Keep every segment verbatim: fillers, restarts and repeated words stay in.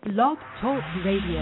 Blog Talk Radio.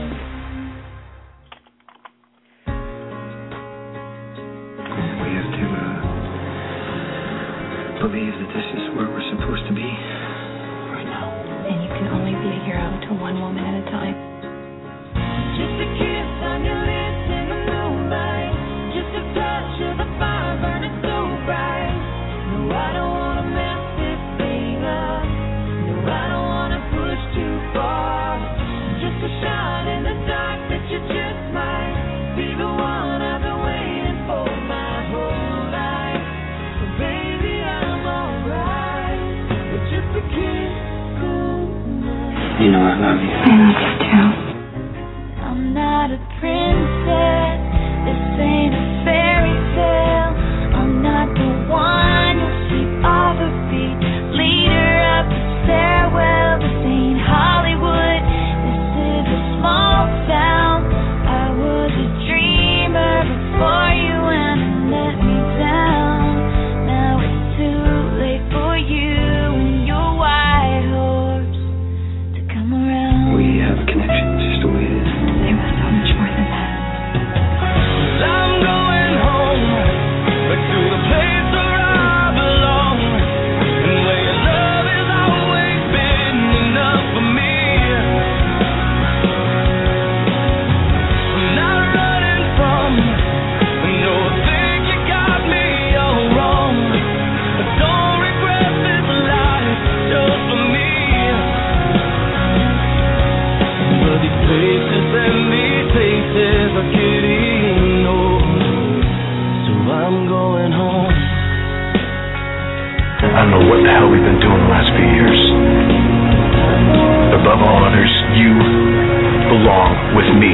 We have to uh, believe that this is where we're supposed to be right now. And you can only be a hero to one woman at a time. Just a kiss on your lips in the moonlight. Just a touch of the fire burning so bright. No, I don't want to mess this thing up. No, I don't want to push too far. Just a shot in the dark that you just might be the one I've been waiting for my whole life. So baby, I'm alright with just a kiss goodnight. You know I love you. I love you too. I'm not a princess. This ain't a fairy tale. I'm not the one who'll sweep off her feet, lead her up the stairwell. This ain't Hollywood. This is a small town. I was a dreamer before you and it let me down. Now it's too late for you and your white horse to come around. We have a connection, just the way it is. There was so much more than that. I'm going home, back to the place where I belong, and where your love has always been enough for me. I'm not running from, no, I think you got me all wrong. I don't regret this life just for me. But these places and these places are getting old, so I'm going home. I don't know what the hell we've been doing the last few years. Above all others, you belong with me.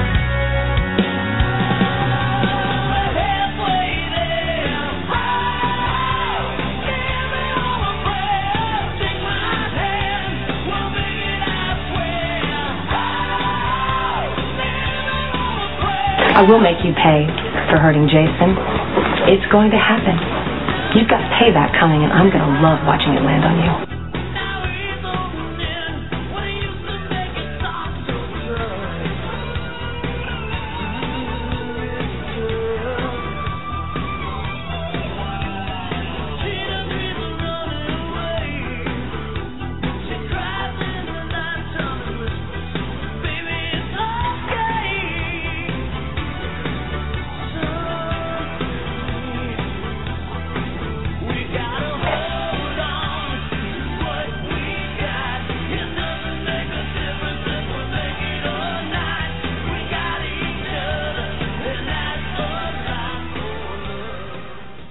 Halfway there, oh, give me all my breath, take my hand, we'll make it, I swear. Oh, living on a prayer. I will make you pay for hurting Jason. It's going to happen. You've got payback coming, and I'm going to love watching it land on you. Now he's opening what he used to make it sound so good. She doesn't even run away. She cries in the night time. Baby, it's okay. We gotta hold on to what we got. It doesn't make a difference if we make it or not. We got each other, and that's enough for us.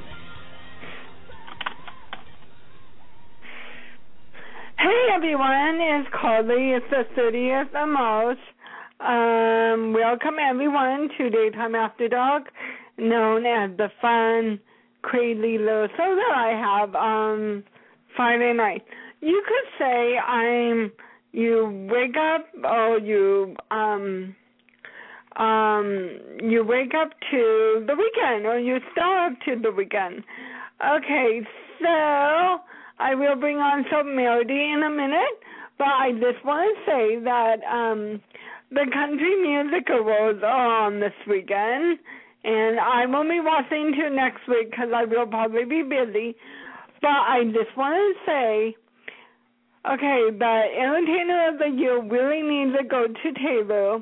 Hey everyone, it's Carly. It's the thirtieth of March. Um, welcome everyone to Daytime After Dark, known as the fun, crazy little show that I have on Friday night. You could say I'm, you wake up or you, um, um, you wake up to the weekend or you start up to the weekend. Okay, so I will bring on some melody in a minute, but I just want to say that um, the country music awards are on this weekend, and I won't be watching till next week because I will probably be busy. But I just want to say, okay, the Entertainer of the Year really needs to go to Taylor.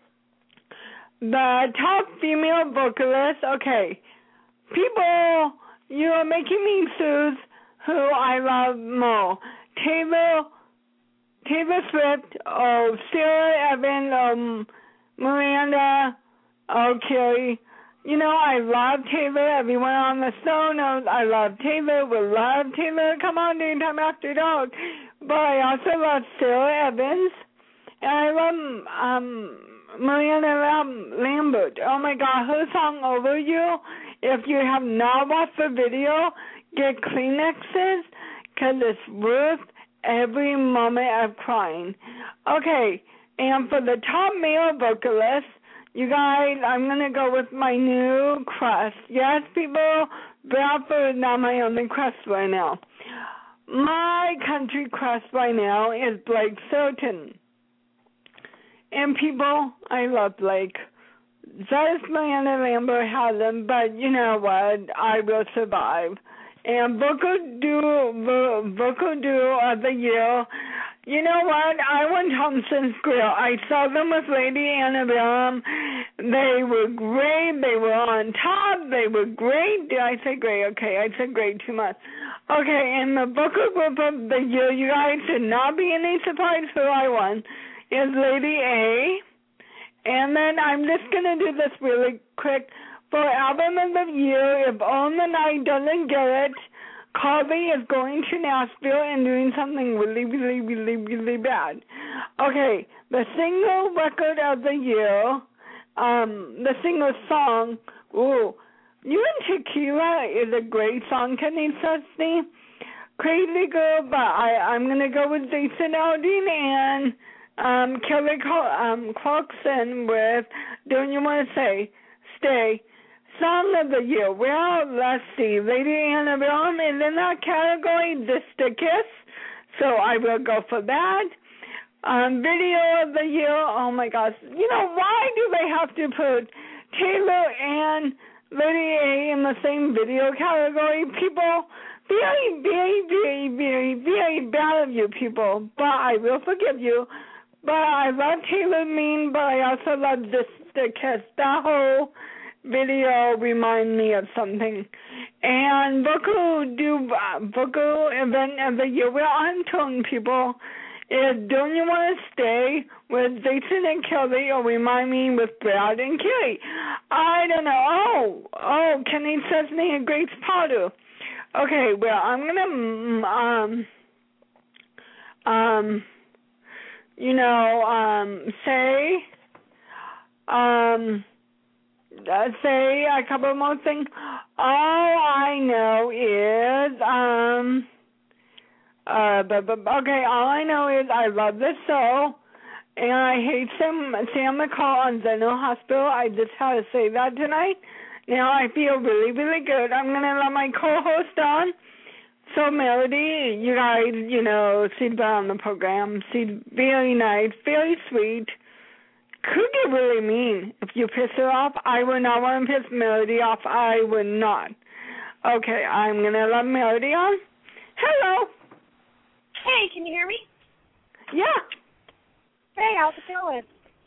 The top female vocalist, okay, people, you are making me choose who I love more. Taylor, Taylor Swift, or Sarah Evan, um, Miranda, or Carrie. You know, I love Taylor. Everyone on the show knows I love Taylor. We love Taylor. Come on, Daytime After Dark. But I also love Sarah Evans. And I love um, Miranda Lambert. Oh, my God. Her song, Over You. If you have not watched the video, get Kleenexes because it's worth every moment of crying. Okay, and for the top male vocalist, you guys, I'm going to go with my new crush. Yes, people, Bradford is not my only crush right now. My country crush right now is Blake Shelton. And people, I love Blake. Just Miranda Lambert hasn't, but you know what? I will survive. And Vocal Duo, Vocal Duo of the Year. You know what? I went Thompson's Grill. I saw them with Lady Annabelle. They were great. They were on top. They were great. Did I say great? Okay, I said great too much. Okay, and the Vocal Group of the Year, you guys should not be any surprise who I won, is Lady A. And then I'm just going to do this really quick. For Album of the Year, if On the Night doesn't get it, Carly is going to Nashville and doing something really, really, really, really bad. Okay, the single record of the year, um, the single song, ooh, You and Tequila is a great song, Kenny Chesney. Crazy Girl, but I, I'm going to go with Jason Aldean and um, Kelly um, Clarkson with Don't You Want to Say, Stay. Song of the Year. Well, let's see. Lady Annabelle is in that category, Just a Kiss, so I will go for that. Um, video of the Year, oh my gosh. You know, why do they have to put Taylor and Lady A in the same video category? People, very, very, very, very, very bad of you people, but I will forgive you. But I love Taylor Mean, but I also love Just a Kiss. That whole video remind me of something. And vocal do uh, vocal event of the year. Well, I'm telling people, is Don't You Want to Stay with Jason and Kelly, or Remind Me with Brad and Kelly? I don't know. Oh, oh, Kenny Chesney and Grace Potter. Okay, well, I'm gonna um um you know um say um. Uh, say a couple more things. All I know is, um, uh, but, but, okay, all I know is I love this show, and I hate Sam, Sam McCall on General Hospital. I just had to say that tonight. Now I feel really, really good. I'm going to let my co-host on. So, Melody, you guys, you know, she's been on the program. She's very nice, very sweet. Could get really mean if you piss her off. I would not want to piss Melody off. I would not. Okay, I'm going to let Melody on. Hello. Hey, can you hear me? Yeah. Hey, how's it going?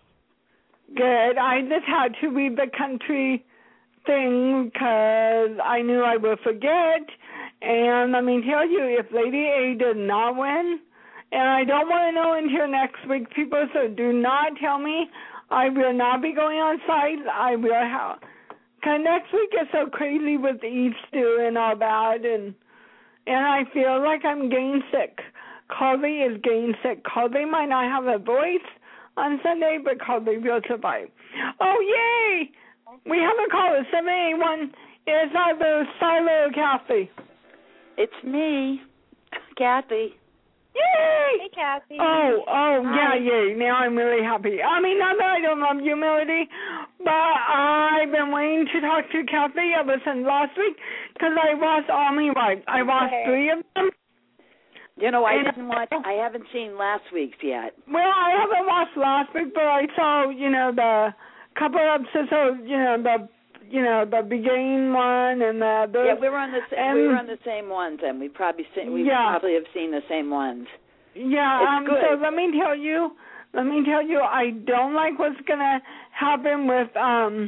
Good. I just had to read the country thing because I knew I would forget. And let me tell you, if Lady A did not win, and I don't want to know until next week, people, so do not tell me. I will not be going on site. I will have, because next week is so crazy with Easter and all that, and and I feel like I'm getting sick. Carly is getting sick. Carly might not have a voice on Sunday, but Carly will survive. Oh, yay! We have a caller, seven eight one. It's either Silo or Kathy. It's me, Kathy. Yay! Hey, Kathy. Oh, oh, Hi. yeah, yay. Now I'm really happy. I mean, not that I don't love you, Melody, but I've been waiting to talk to Kathy ever since last week because I watched Army Wife. I watched Okay. three of them. You know, I And- didn't watch, I haven't seen last week's yet. Well, I haven't watched last week, but I saw, you know, the couple episodes, you know, the, you know, the beginning one and the, the Yeah, we were on the sa- and, we were on the same ones, and we probably se- we Yeah. probably have seen the same ones. Yeah, It's um, good. so let me tell you, let me tell you, I don't like what's gonna happen with um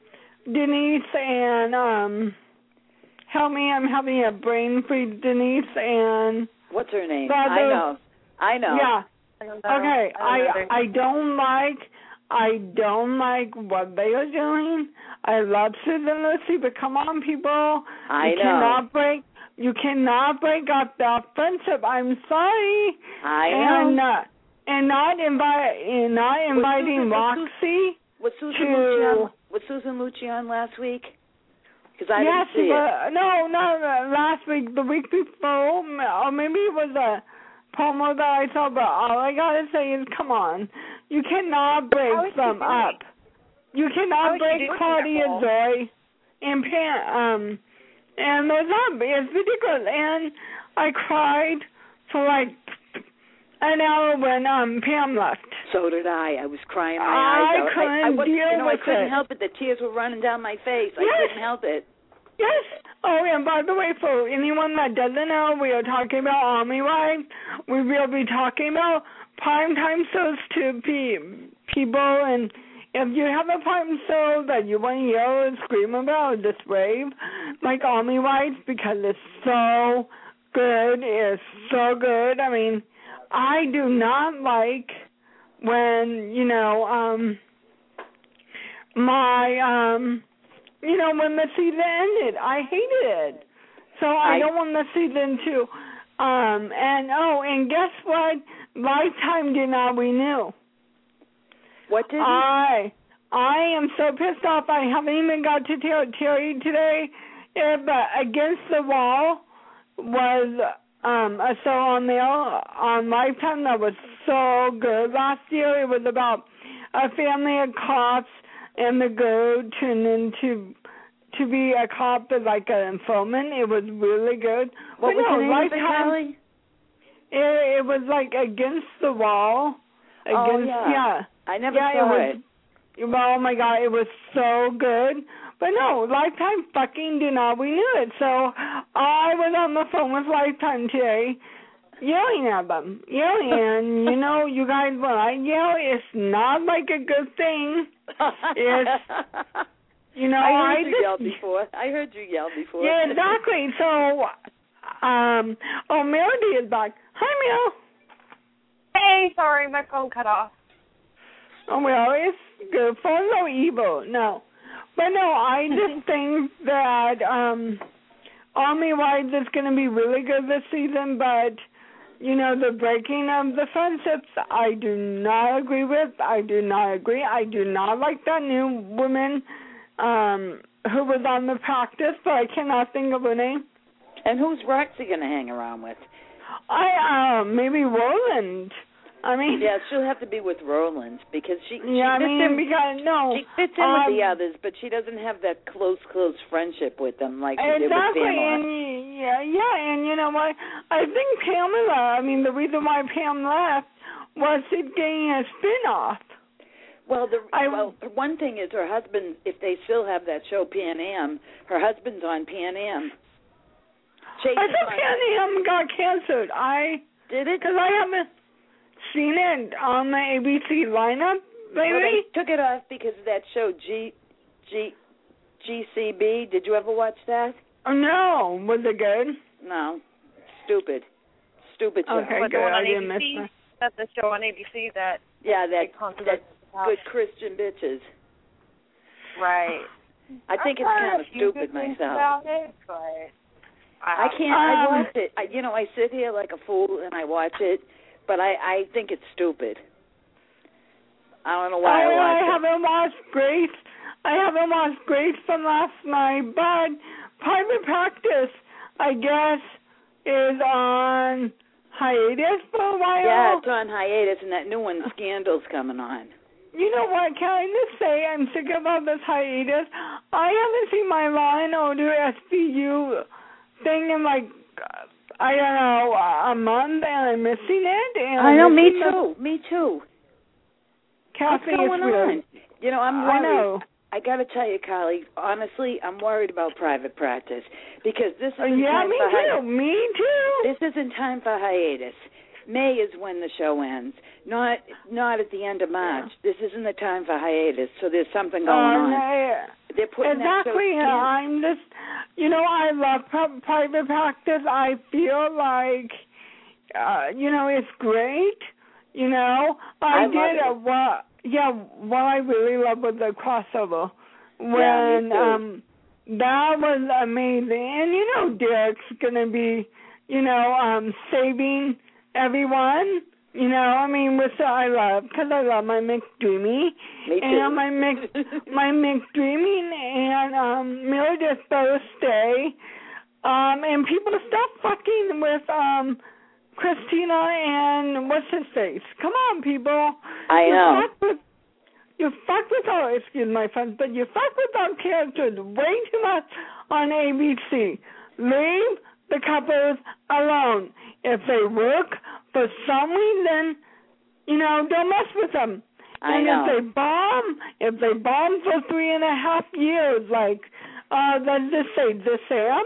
Denise and um help me, I'm having a brain freeze. Denise and What's her name? The I other- know, I know. yeah. I don't know. Okay, I don't I know. I don't like I don't like what they are doing. I love Susan Lucy, but come on, people, I you know. cannot break. You cannot break up that friendship. I'm sorry. I And know. uh, and not invite, and not inviting Susan- was Roxy. Was Susan to- Lucci on, was Susan Lucci on last week? Because I yes, didn't see it. but, no, not uh, last week. The week before, or maybe it was a promo that I saw. But all I gotta say is, come on, you cannot break How is she them doing? up. You How cannot is she break doing, Claudia Nicole? Joy and Pam. Um, and those up. It's ridiculous. And I cried for like an hour when um Pam left. So did I. I was crying my I eyes out. couldn't I, I wasn't, deal you know, with I couldn't it. help it. The tears were running down my face. I Yes. couldn't help it. Yes. Oh, and by the way, for anyone that doesn't know, we are talking about Army Wives. We will be talking about primetime shows to pe- people, and if you have a prime show that you want to yell and scream about, just rave, like Army Wives, because it's so good. It's so good. I mean, I do not like when, you know, um, my, um, you know, when the season ended. I hated it. So I, I don't want the season to, um, and, oh, and guess what? Lifetime did not renew. What did I, I am so pissed off. I haven't even got to tell Terry today, yeah, but Against the Wall was um, a show on there on Lifetime that was so good. Last year it was about a family of cops, and the girl turned into to be a cop, but like an informant. It was really good. What but was no, the name Lifetime, of it, Callie? It, it was like Against the Wall. Against, oh, yeah. yeah. I never yeah, saw it. Was, it. Oh, my God, it was so good. But no, Lifetime fucking did not renew it. So I was on the phone with Lifetime today, yelling at them. Yelling, and, you know, you guys, when I yell, it's not like a good thing. It's, you know, I heard I you just, yell before. I heard you yell before. Yeah, exactly. So, um, oh, Melody is back. Hi, Mel. Hey, sorry, my phone cut off. Oh, well, it's good. Phone's no evil. No. But no, I just think that um, Army Wives is going to be really good this season, but, you know, the breaking of the friendships, I do not agree with. I do not agree. I do not like that new woman um, who was on The Practice, but I cannot think of her name. And who's Roxy going to hang around with? I, uh, maybe Roland. I mean, yeah, she'll have to be with Roland because she. she yeah, I mean, in, because no, she fits in um, with the others, but she doesn't have that close, close friendship with them like she exactly, did with Pamela. and yeah, yeah, and you know what? I think Pamela. I mean, the reason why Pam left was she's getting a spin-off. Well, the I, well, one thing is her husband. If they still have that show Pan Am, her husband's on Pan Am. I thought Pan Am got canceled. I did it because I haven't seen it on the A B C lineup lately. Well, they took it off because of that show G G G C B. Did you ever watch that? Oh no, was it good? No, stupid, stupid show. Okay, What, good. the one on I didn't A B C? miss That's the show on A B C that. Yeah, that that about. good Christian bitches. Right. I think I've it's heard kind of a few stupid good things myself. About it, but I I, can't. Um, I watch it. I, you know, I sit here like a fool and I watch it, but I, I think it's stupid. I don't know why I, I, watch I it. haven't watched Grace. I haven't watched Grace from last night, but Private Practice, I guess, is on hiatus for a while. Yeah, it's on hiatus, and that new one, Scandal's coming on. You know what? Can I just say I'm sick of all this hiatus? I haven't seen my Law and Order S V U thing in like I don't know a month, and I'm missing it. And I know, I'm me missing too, me too. Kathy, What's going it's weird. on? You know, I'm I worried. know. I got to tell you, Carly, honestly, I'm worried about Private Practice because this Uh, isn't yeah, time me for too. hi- Me too. This isn't time for hiatus. May is when the show ends, not not at the end of March. This isn't the time for hiatus, so there's something going Uh, on. no, They're putting exactly. that show I'm just, you know, I love pri- Private Practice. I feel like, uh, you know, it's great. You know, I, I love did it. a what? Yeah, what I really love was the crossover when Yeah, me too. um that was amazing. And you know, Derek's gonna be, you know, um saving everyone. You know, I mean, which I love because I love my McDreamy Me too. and my Mc my McDreaming and um Meredith both stay. Um, and people stop fucking with um. Christina and what's his face? Come on, people. I you know. Fuck with, you fuck with our, excuse my friends, but you fuck with our characters way too much on A B C. Leave the couples alone. If they work, for some reason, you know, don't mess with them. I and know. if they bomb, if they bomb for three and a half years, like, uh, let's just say this Sam,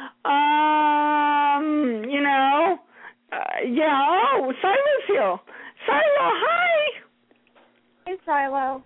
um, you know, uh, yeah, oh, Silas here. Silo, hi. Hey, Silo.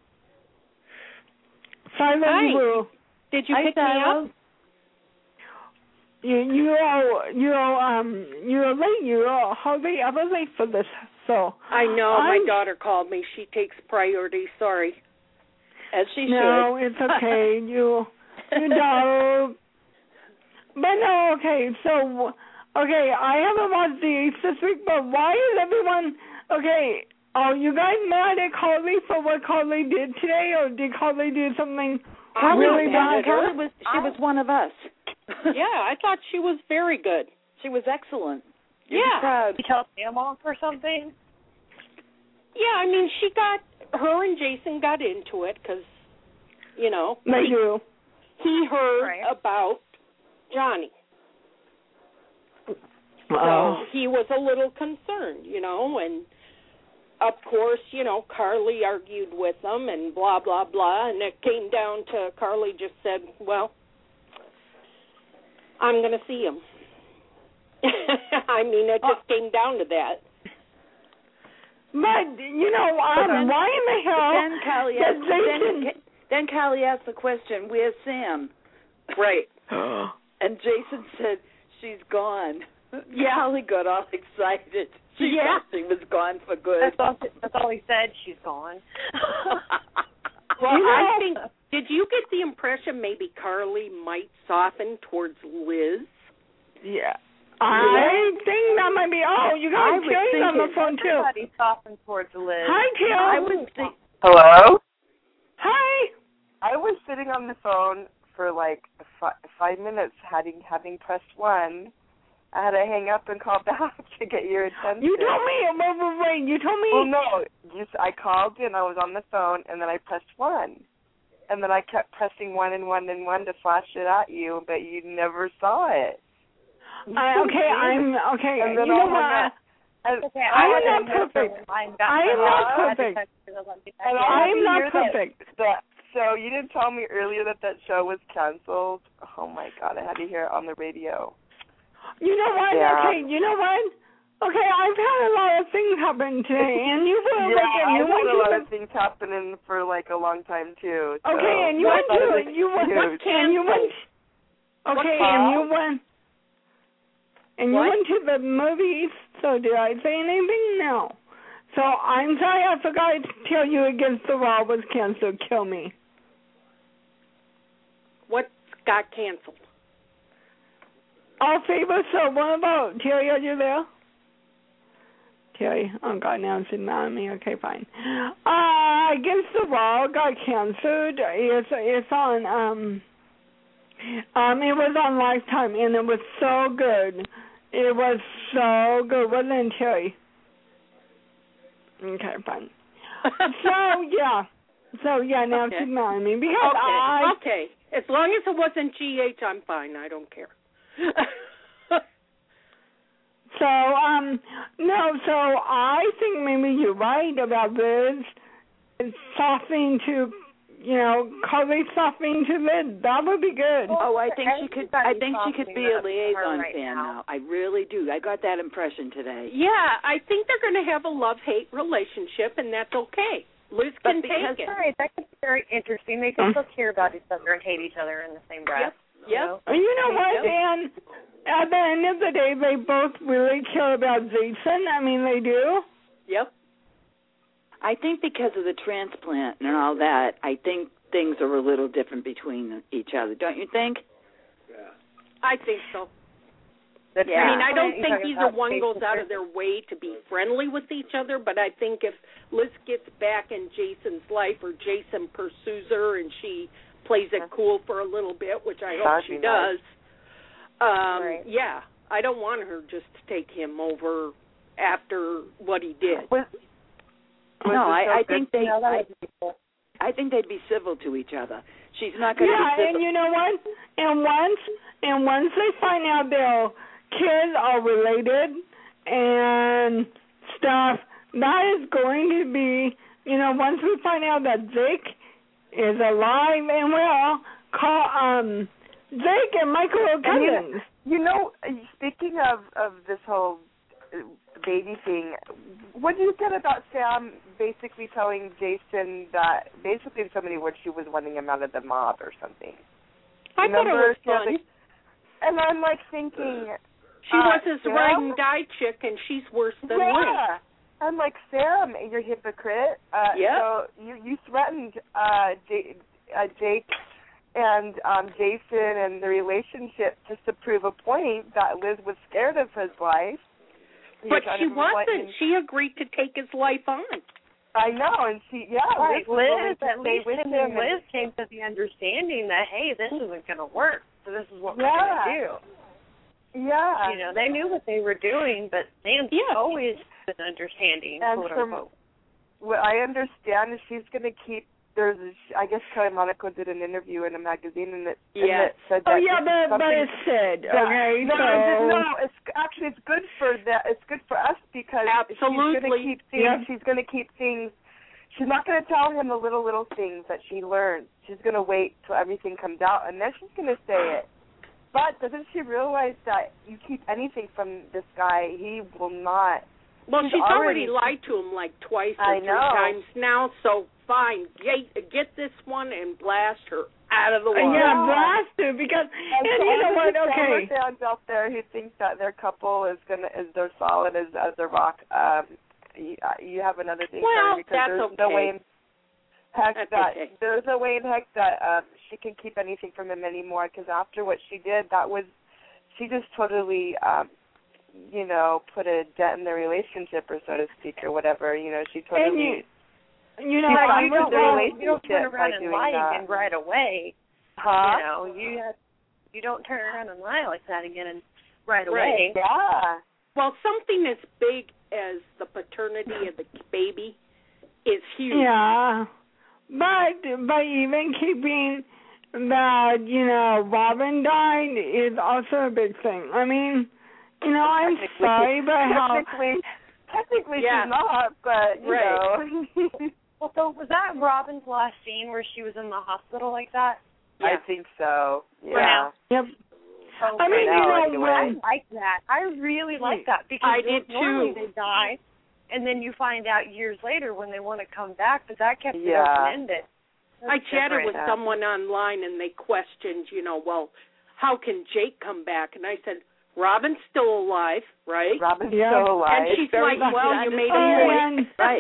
Silo, Hi. you Did you Hi, pick Silo. me up? You you are you are um you're late. You are hardly ever late for this. So I know. I'm, My daughter called me. She takes priority. Sorry. As she no, should. it's okay. you you know. But no, okay. So okay, I haven't watched the Ace this week. But why is everyone okay? Are you guys mad at Carly for what Carly did today, or did Carly do something I'm really not mad bad? at her. Carly was she was one of us. Yeah, I thought she was very good. She was excellent. You'd Yeah. be proud. You tell Sam off or something? Yeah, I mean, she got, her and Jason got into it because, you know, Like he, you. he heard Right. about Johnny. So Oh. he was a little concerned, you know, and of course, you know, Carly argued with them and blah, blah, blah, and it came down to Carly just said, well, I'm going to see him. I mean, it just came down to that. But you know, um, then- why in the hell Then Callie does asked, Jason? then, then Callie asked the question, "Where's Sam?" Right. And Jason said, "She's gone." Yeah. Callie got all excited. She Yeah. thought she was gone for good. That's all. That's all he said. She's gone. Well, You know- I think, did you get the impression maybe Carly might soften towards Liz? Yeah. I think that might be. Oh, you I got was Terry on the thinking- phone too. Everybody softened towards Liz. Hi, I Terry. was think- Hello? Hi. I was sitting on the phone for like fi- five minutes having having pressed one. I had to hang up and call back to get your attention. You told me. Wait, wait, wait. You told me. Well, no. You, s- I called and I was on the phone, and then I pressed one. And then I kept pressing one and one and one to flash it at you, but you never saw it. Uh, okay, I'm okay. And You then know I'll hang what? up. And, Okay, I am had not to hear perfect. the line back I am from not her. I had to perfect. text her the line back. and I I am not hear that- perfect. That, so you didn't tell me earlier that that show was canceled. Oh my God, I had to hear it on the radio. You know what? Yeah. Okay, you know what? Okay, I've had a lot of things happen today, and you were Yeah, like, and you I've went had a to lot the of things happening for like a long time too. So. okay, and you I went thought it to was you went huge. and you went. Okay, What? and you went. And you What? went to the movies. So did I say anything? No. So I'm sorry, I forgot to tell you Against the Wall was canceled. Kill me. What got canceled? All favor. So what about Terry? Are you there? Terry. Oh God, now it's mad at me. Okay, fine. Uh, Against the Wall got canceled. It's it's on um um it was on Lifetime, and it was so good. It was so good, wasn't it, Terry? Okay, fine. So yeah. So yeah, now Okay. she's mad at me because Okay, I okay. As long as it wasn't G H, I'm fine. I don't care. So, um, no, so I think maybe you're right about Liz softening to, you know, Carly softening to Liz. That would be good. Oh, I think she could. I Everybody's think she could be softening a up to her liaison right fan now. now. I really do. I got that impression today. Yeah, I think they're going to have a love-hate relationship, and that's okay. Liz But can because- take it. All right, that could be very interesting. They can still care about each other and hate each other in the same breath. Yep. you know? You know what, Yep. Dan? At the end of the day, they both really care about Jason. I mean, they do. Yep. I think because of the transplant and all that, I think things are a little different between each other. Don't you think? I think so. The Yeah. I mean, I don't transplant, think you're talking either about one goes Jason out of their way to be friendly with each other, but I think if Liz gets back in Jason's life or Jason pursues her and she plays it cool for a little bit, which I hope That'd she be nice. does, um, Right. yeah, I don't want her just to take him over after what he did. Was, was No, the I, show I good? think they. No, that I, would be cool. I think they'd be civil to each other. She's not going to Yeah, be and civil. you know what? And once and once they find out their kids are related, and stuff, that is going to be, you know, once we find out that Jake is alive and well, call um Jake and Michael are cousins. You know, speaking of, of this whole baby thing, what do you get about Sam basically telling Jason that, basically in so many words, she was wanting him out of the mob or something? I Remember? thought it was fun. And I'm like thinking, she uh, was his Sam? ride and die chick, and she's worse than yeah. Liz. I'm like, Sam, you're a hypocrite. Uh, yep. So you, you threatened uh, J- uh, Jake and um, Jason and the relationship just to prove a point that Liz was scared of his life. But she wasn't. She agreed to take his life on. I know, and she, yeah. Right, Liz, Liz, at least with him him and Liz came to the understanding that, hey, this isn't going to work, so this is what we're yeah. going to do. Yeah. You know, they knew what they were doing, but Sam's yeah. always been understanding, and quote from unquote. what I understand is she's going to keep, there's, a, I guess Kelly Monaco did an interview in a magazine, and it, yeah. and it said that. Oh, yeah, but, but it's said, okay, no, so. No, it's, actually, it's good for that. It's good for us because Absolutely. she's going to keep things, yeah. she's going to keep things, she's not going to tell him the little, little things that she learned. She's going to wait till everything comes out, and then she's going to say it. But doesn't she realize that you keep anything from this guy, he will not. Well, she's, she's already, already lied to him like twice or I three know. times now, so fine, get, get this one and blast her out of the water. Yeah, blast her, because, and, and you know what, okay. okay. fans out there who think that their couple is gonna is they're solid as as a rock, um, you, you have another thing. Well, because that's there's okay. no way in heck that's that okay. there's no way in heck that um, she can keep anything from him anymore. Because after what she did, that was she just totally. Um, you know, put a dent in the relationship, or so to speak, or whatever. You know, she totally. And you, you know, she I fractured was the all, relationship You don't turn by around and doing lie that. again right away. Huh? You know, you have, you don't turn around and lie like that again and right Right. away. Yeah. Well, something as big as the paternity of the baby is huge. Yeah, but but even keeping that, you know, Robin died is also a big thing. I mean, you know, I'm sorry, but how... Technically, technically Yeah. she's not, but, you Right. know. Well, so was that Robin's last scene where she was in the hospital like that? I think so, For yeah. now. Yep. Oh, I mean, I know, you like know, the I when... like that. I really like that because I did normally too. they die, and then you find out years later when they want to come back, but that kept it Yeah. open-ended. I chatted different. with someone online, and they questioned, you know, well, how can Jake come back? And I said, Robin's still alive, right? Robin's Yeah. still alive. And she's like, well, you made a Oh, point. and- Right.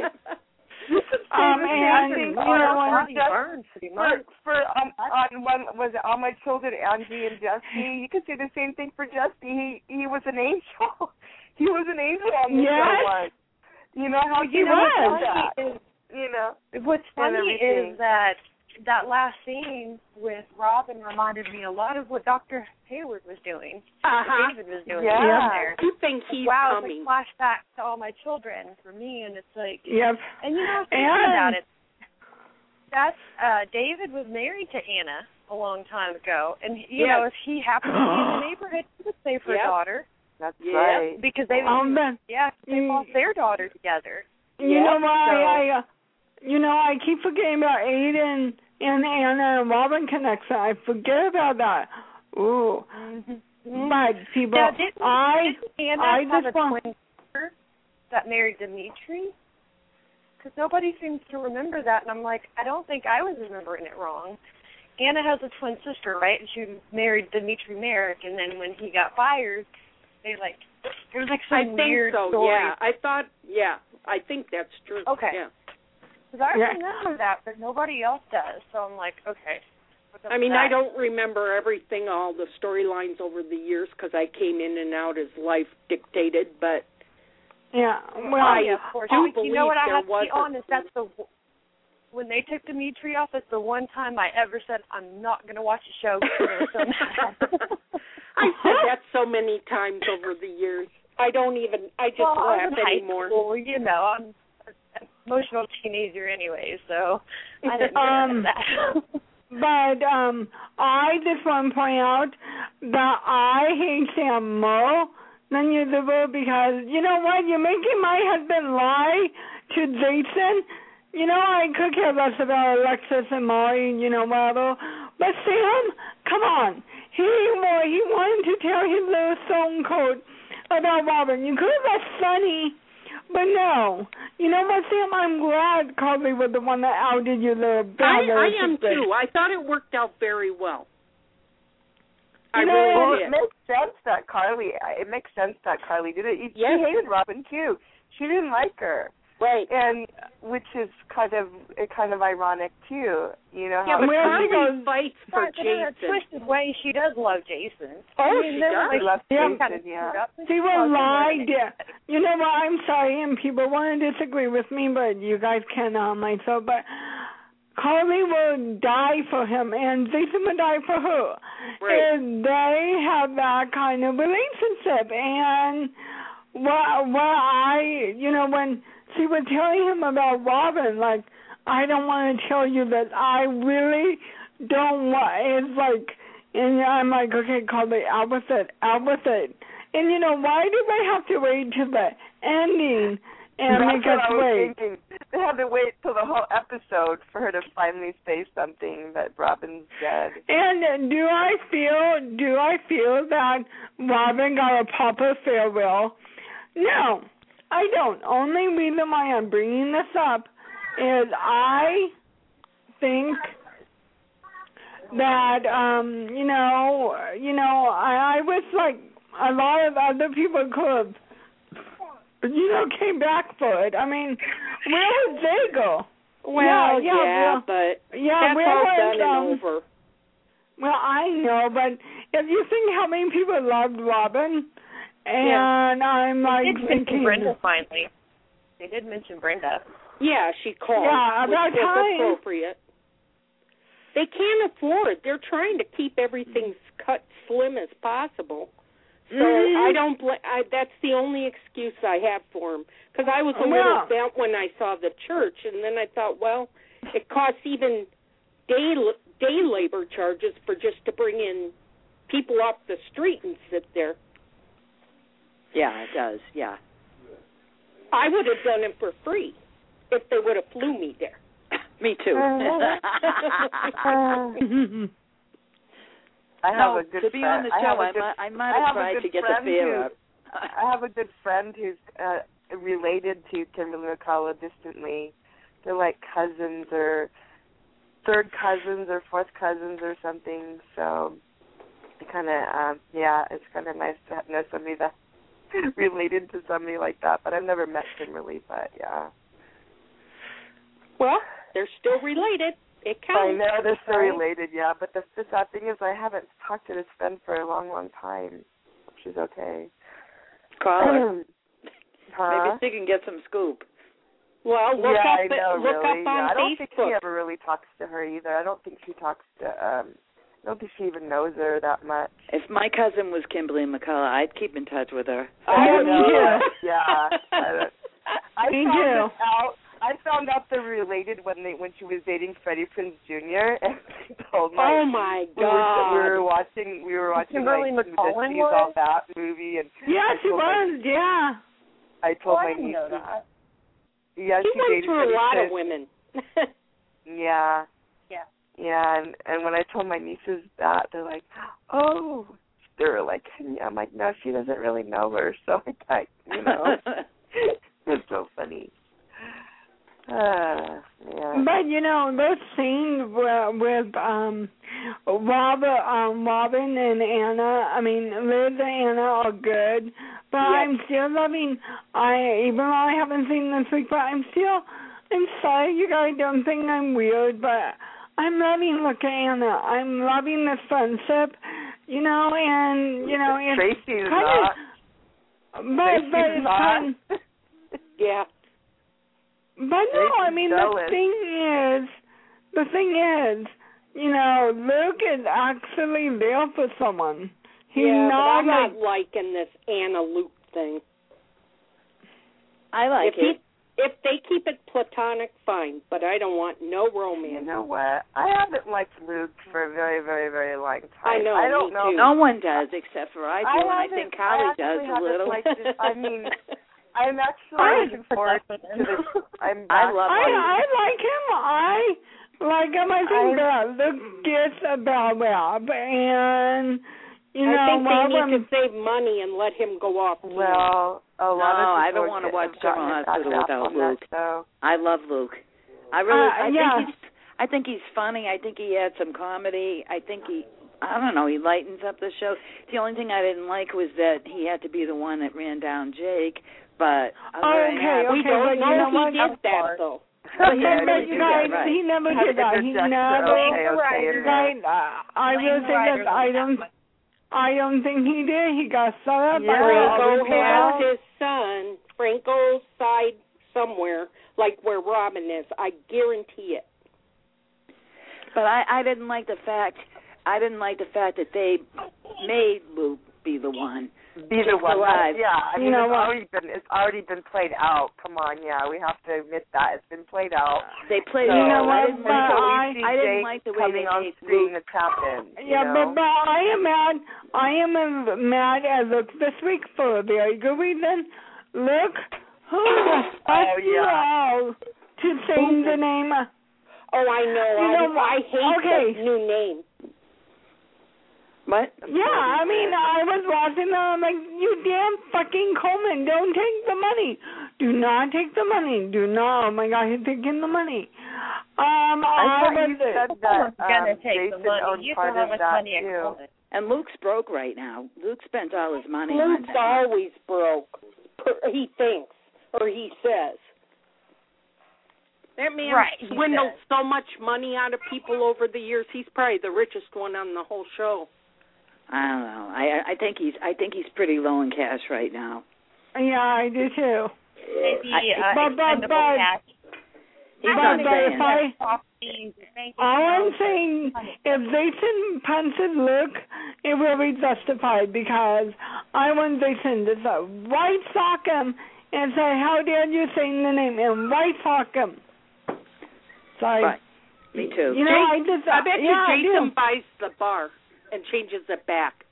Um, the and, same you thing know, for when... Body Jess- burns pretty For, much. for um, on one was it All My Children, Angie and Jesse. You could say the same thing for Jesse. He he was an angel. He was an angel on the Yes. show once. You know how You he know was what's that. funny is You know. What's funny everything. is that that last scene with Robin reminded me a lot of what Doctor Hayward was doing. Uh-huh. David was doing Yeah. down there. You think he's wow, coming. it's like flashback to All My Children for me, and it's like, Yep. and you know, thinking And- about it, that's uh, David was married to Anna a long time ago, and you Yes. know, if he happened to be in the neighborhood, he would stay for Yep. a daughter That's Yeah. right. because they, Um, but, yeah, they Mm. lost their daughter together. you Yep, know why so- I... Uh, you know, I keep forgetting about Aiden and Anna and Robin connection. I forget about that. Ooh. Mm-hmm. But, people, Now, didn't, I... didn't Anna I have just a want- twin sister that married Dimitri? Because nobody seems to remember that, and I'm like, I don't think I was remembering it wrong. Anna has a twin sister, right? And she married Dimitri Merrick, and then when he got fired, they like, there was like some I think weird so, story. yeah. I thought, yeah, I think that's true. Okay. Yeah. Because I Yeah. remember that, but nobody else does. So I'm like, okay. what's up I mean, with I that? don't remember everything, all the storylines over the years, because I came in and out as life dictated, but Yeah, well... Oh, yeah, of course. do You know what? I believe have to there be was a- honest. That's the when they took Dimitri off. That's the one time I ever said I'm not going to watch a show because I was so mad. I said that so many times over the years. I don't even, I just well, I laugh was in high anymore. school, you know, I'm an emotional teenager anyway, so I didn't Um, that. But um, I just want to point out that I hate Sam more than you do, because you know what? You're making my husband lie to Jason. You know, I could care less about Alexis and Molly, you know, whatever. But Sam, come on. He he wanted to tell his little stone coat about Robin. You could have left Sonny, but no. You know what, Sam? I'm glad Carly was the one that outed you, little bad. I, I am too. I thought it worked out very well. I You know, really Well, did. it makes sense that Carly. It makes sense that Carly did it. She Yes. hated Robin too. She didn't like her, Right. and which is kind of kind of ironic too. You know Yeah, how but Well, Carly because- fights for But in a Jason. twisted way, she does love Jason. Oh, I mean, she then, does. like, she loves Yeah. Jason, yeah. She will lie. Yeah. You know what? I'm sorry, and people want to disagree with me, but you guys can on myself. But Carly will die for him, and Jason will die for her. Right. And they have that kind of relationship. And what, what I, you know, when she was telling him about Robin, like, I don't want to tell you that I really don't want, it's like, and I'm like, okay, Carly, out with it, out with it. And, you know, why do they have to wait till the ending and That's make what us I was wait? thinking. They had to wait till the whole episode for her to finally say something that Robin's dead. And do I feel, do I feel that Robin got a proper farewell? No, I don't. Only reason why I'm bringing this up is I think that, um, you know, you know, I, I wish, like, a lot of other people could have, you know, came back for it. I mean, where would they go? Well, yeah, yeah, yeah, but yeah, that's where all was, done um, and over. Well, I know, but if you think how many people loved Robin, and Yeah. I'm like They did thinking, mention Brenda finally. They did mention Brenda. Yeah, she called, Yeah, which about was time. appropriate. They can't afford. They're trying to keep everything cut slim as possible. So Mhm. I don't. Bl- I, that's the only excuse I have for them. Because I was a Well- little bent when I saw the church, and then I thought, well, it costs even day day labor charges for just to bring in people off the street and sit there. Yeah, it does. Yeah. I would have done it for free if they would have flew me there. Me too. I have no, a good to be friend. on the I show, have a I good, might, I might I have have a tried good to get the friend fare who- up. I have a good friend who's uh, related to Kimberly McCullough distantly. They're like cousins or third cousins or fourth cousins or something. So it kind of, um, yeah, it's kind of nice to know somebody that's related to somebody like that. But I've never met Kimberly, but yeah. Well, they're still related. It I counts. know they're still right? related, yeah. But the, the sad thing is I haven't talked to this friend for a long, long time. She's okay. Call her. Huh? Maybe she can get some scoop. Well, look yeah, up I know, look really. up on yeah, I don't Facebook. think she ever really talks to her either. I don't think she talks to, um, I don't think she even knows her that much. If my cousin was Kimberly McCullough, I'd keep in touch with her. I know. know. Yeah. I, I Me found too. this out. I found out they're related when they when she was dating Freddie Prinze Junior and she told my Oh my we were, God! we were watching we were watching Kimberly like McCullough She's was? All That movie and Yeah, I she told my- was. Yeah. I told Oh, I my didn't niece. know that. Yeah, He she went dated through a Freddie lot Prinze. of women. Yeah. Yeah. Yeah, and and when I told my nieces that, they're like, "Oh," they were like, yeah, "I'm like, no, she doesn't really know her." So I, you know, it's so funny. Uh, yeah. But you know, those scenes with, with um, Robert, um, Robin and Anna. I mean, Liz and Anna are good, but Yes. I'm still loving. I even though I haven't seen this week, but I'm still. I'm sorry, you guys don't think I'm weird, but I'm loving look at Anna. I'm loving this friendship, you know, and you know, it's Tracy's kind not. of. But but Tracy's it's not. kind. yeah. But no, I mean jealous. the thing is, the thing is, you know, Luke is actually there for someone. He's yeah, but not I'm like, not liking this Anna Luke thing. I like if he it. If they keep it platonic, fine, but I don't want no romance. You know what? I haven't liked Luke for a very, very, very long time. I know. I don't me know. Too. No one does except for I do, I and I think Holly does a little. Liked it. I mean, I'm actually looking forward to this. I'm I love I, him. I like him. I like him. I think that Luke gets a bad rap, and you know, I think well, they need when, to save money and let him go off. Too. Well, a lot no, of I people don't want to watch have gotten General a bad Hospital rap without on Luke. That, so. I love Luke. I really, Uh, I yeah. think he's, I think he's funny. I think he adds some comedy. I think he, I don't know, he lightens up the show. The only thing I didn't like was that he had to be the one that ran down Jake. But other Oh, than okay, that, we okay, don't but know you know he what? did that though. Well, he Yeah, didn't but really you do guys, that, right? he never Had did a that. good He gesture. never. Okay, okay, in there. Right. Uh, I will say that I don't. I don't think he did. He got set up. Yeah. by all Franco the people. has his son, Franco's side somewhere, like where Robin is. I guarantee it. But I, I didn't like the fact, I didn't like the fact that they made Luke be the one. Be the one. alive. Yeah, I mean, You know it's what? already been it's already been played out. Come on, yeah, we have to admit that it's been played out. They played. So, You know I what, didn't but like. until I- we see I didn't Jake like the way coming they on made screen, Luke. it's happened. Yeah, you but, know? but I am mad. I am uh, mad at Luke this week for a very good reason. Luke, who the fuck Oh, you yeah. all to saying the name? Oh, I know. You I, know, I hate okay. that new name. What? Yeah, I mean, I was watching them. I'm like, you damn fucking Coleman, don't take the money. Do not take the money. Do not. Oh my God, he's taking the money. Um, I I, thought you was. said that gonna um, take Jason the money. owned You part know how of much that money I too. call it. And Luke's broke right now. Luke spent all his money on Luke's that. always broke. per- He thinks, or he says. That man Right, he swindled says. so much money out of people over the years. He's probably the richest one on the whole show. I don't know. I I think he's I think he's pretty low in cash right now. Yeah, I do too. Maybe I- uh, but- but- expendable but- cash. He's But- not but saying if that. I- Properties, bank All I'm accounts, saying, if Jason punches Luke, it will be justified because I want Jason to say, right sock him and say, how dare you say the name, and right sock him. Sorry. Right. Me too. You know, Jake- I just, I bet you yeah, I Jason do. buys the bar and changes it back.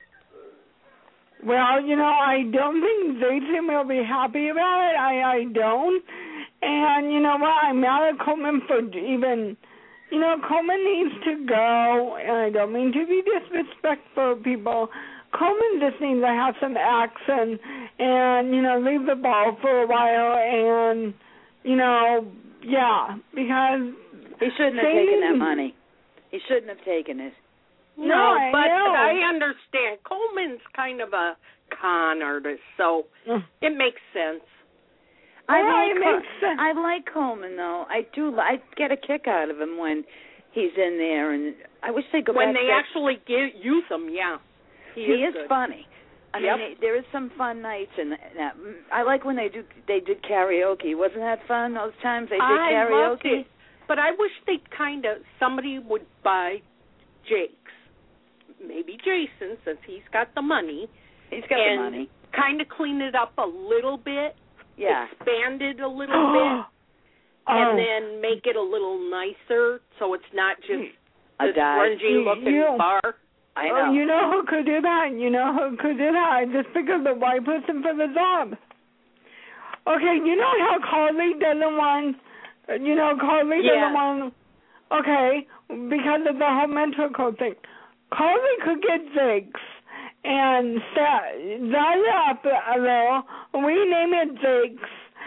Well, you know, I don't think Jason will be happy about it. I, I don't. And you know what? I'm mad at Coleman for even, you know, Coleman needs to go, and I don't mean to be disrespectful to people. Coleman just needs to have some action and, you know, leave the ball for a while and, you know, yeah, because He shouldn't have Shane- taken that money. He shouldn't have taken it. No, No, I but know. I understand. Coleman's kind of a con artist, so Mm. it makes sense. I Well, like it Col- makes sense. I like Coleman though. I do. li- I get a kick out of him when he's in there, and I wish they go When back. they to that. actually give, use him, yeah. He, he is, is good. funny. I Yep. mean, there is some fun nights in that. I like when they do. They did karaoke. Wasn't that fun? Those times they did I karaoke. loved it, but I wish they kind of somebody would buy Jake's, maybe Jason, since he's got the money. He's got and the money. Kind of clean it up a little bit, Yeah. expand it a little bit, Oh. and then make it a little nicer, so it's not just A this dive. grungy-looking You- bar. I know. Oh, you know who could do that? You know who could do that? I just picked up the right person for the job. Okay, you know how Carly doesn't want, you know, Carly Yeah. doesn't want, okay, because of the whole mental code thing. Carly could get Jakes and set that up a little, rename it Jakes,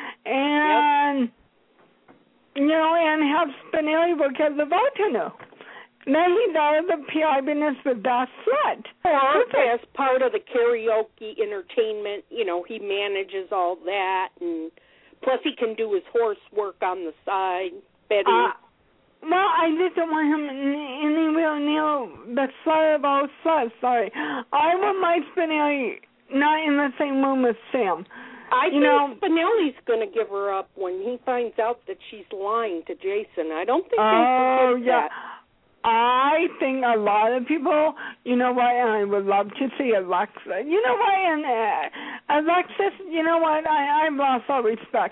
and, you know, and have Spinelli work as a bartender. Then he's out of the P R business with that slut. Or as part of the karaoke entertainment, you know, he manages all that, and plus he can do his horse work on the side. Betty. Uh, well, I just don't want him anywhere near the slut of all sluts. Sorry. I want my Spinelli not in the same room with Sam. I you think know- Spinelli's going to give her up when he finds out that she's lying to Jason. I don't think Oh, Jason gets yeah. that. I think a lot of people, you know what, and I would love to see Alexa. You know what, and uh, Alexis, you know what, I, I've lost all respect.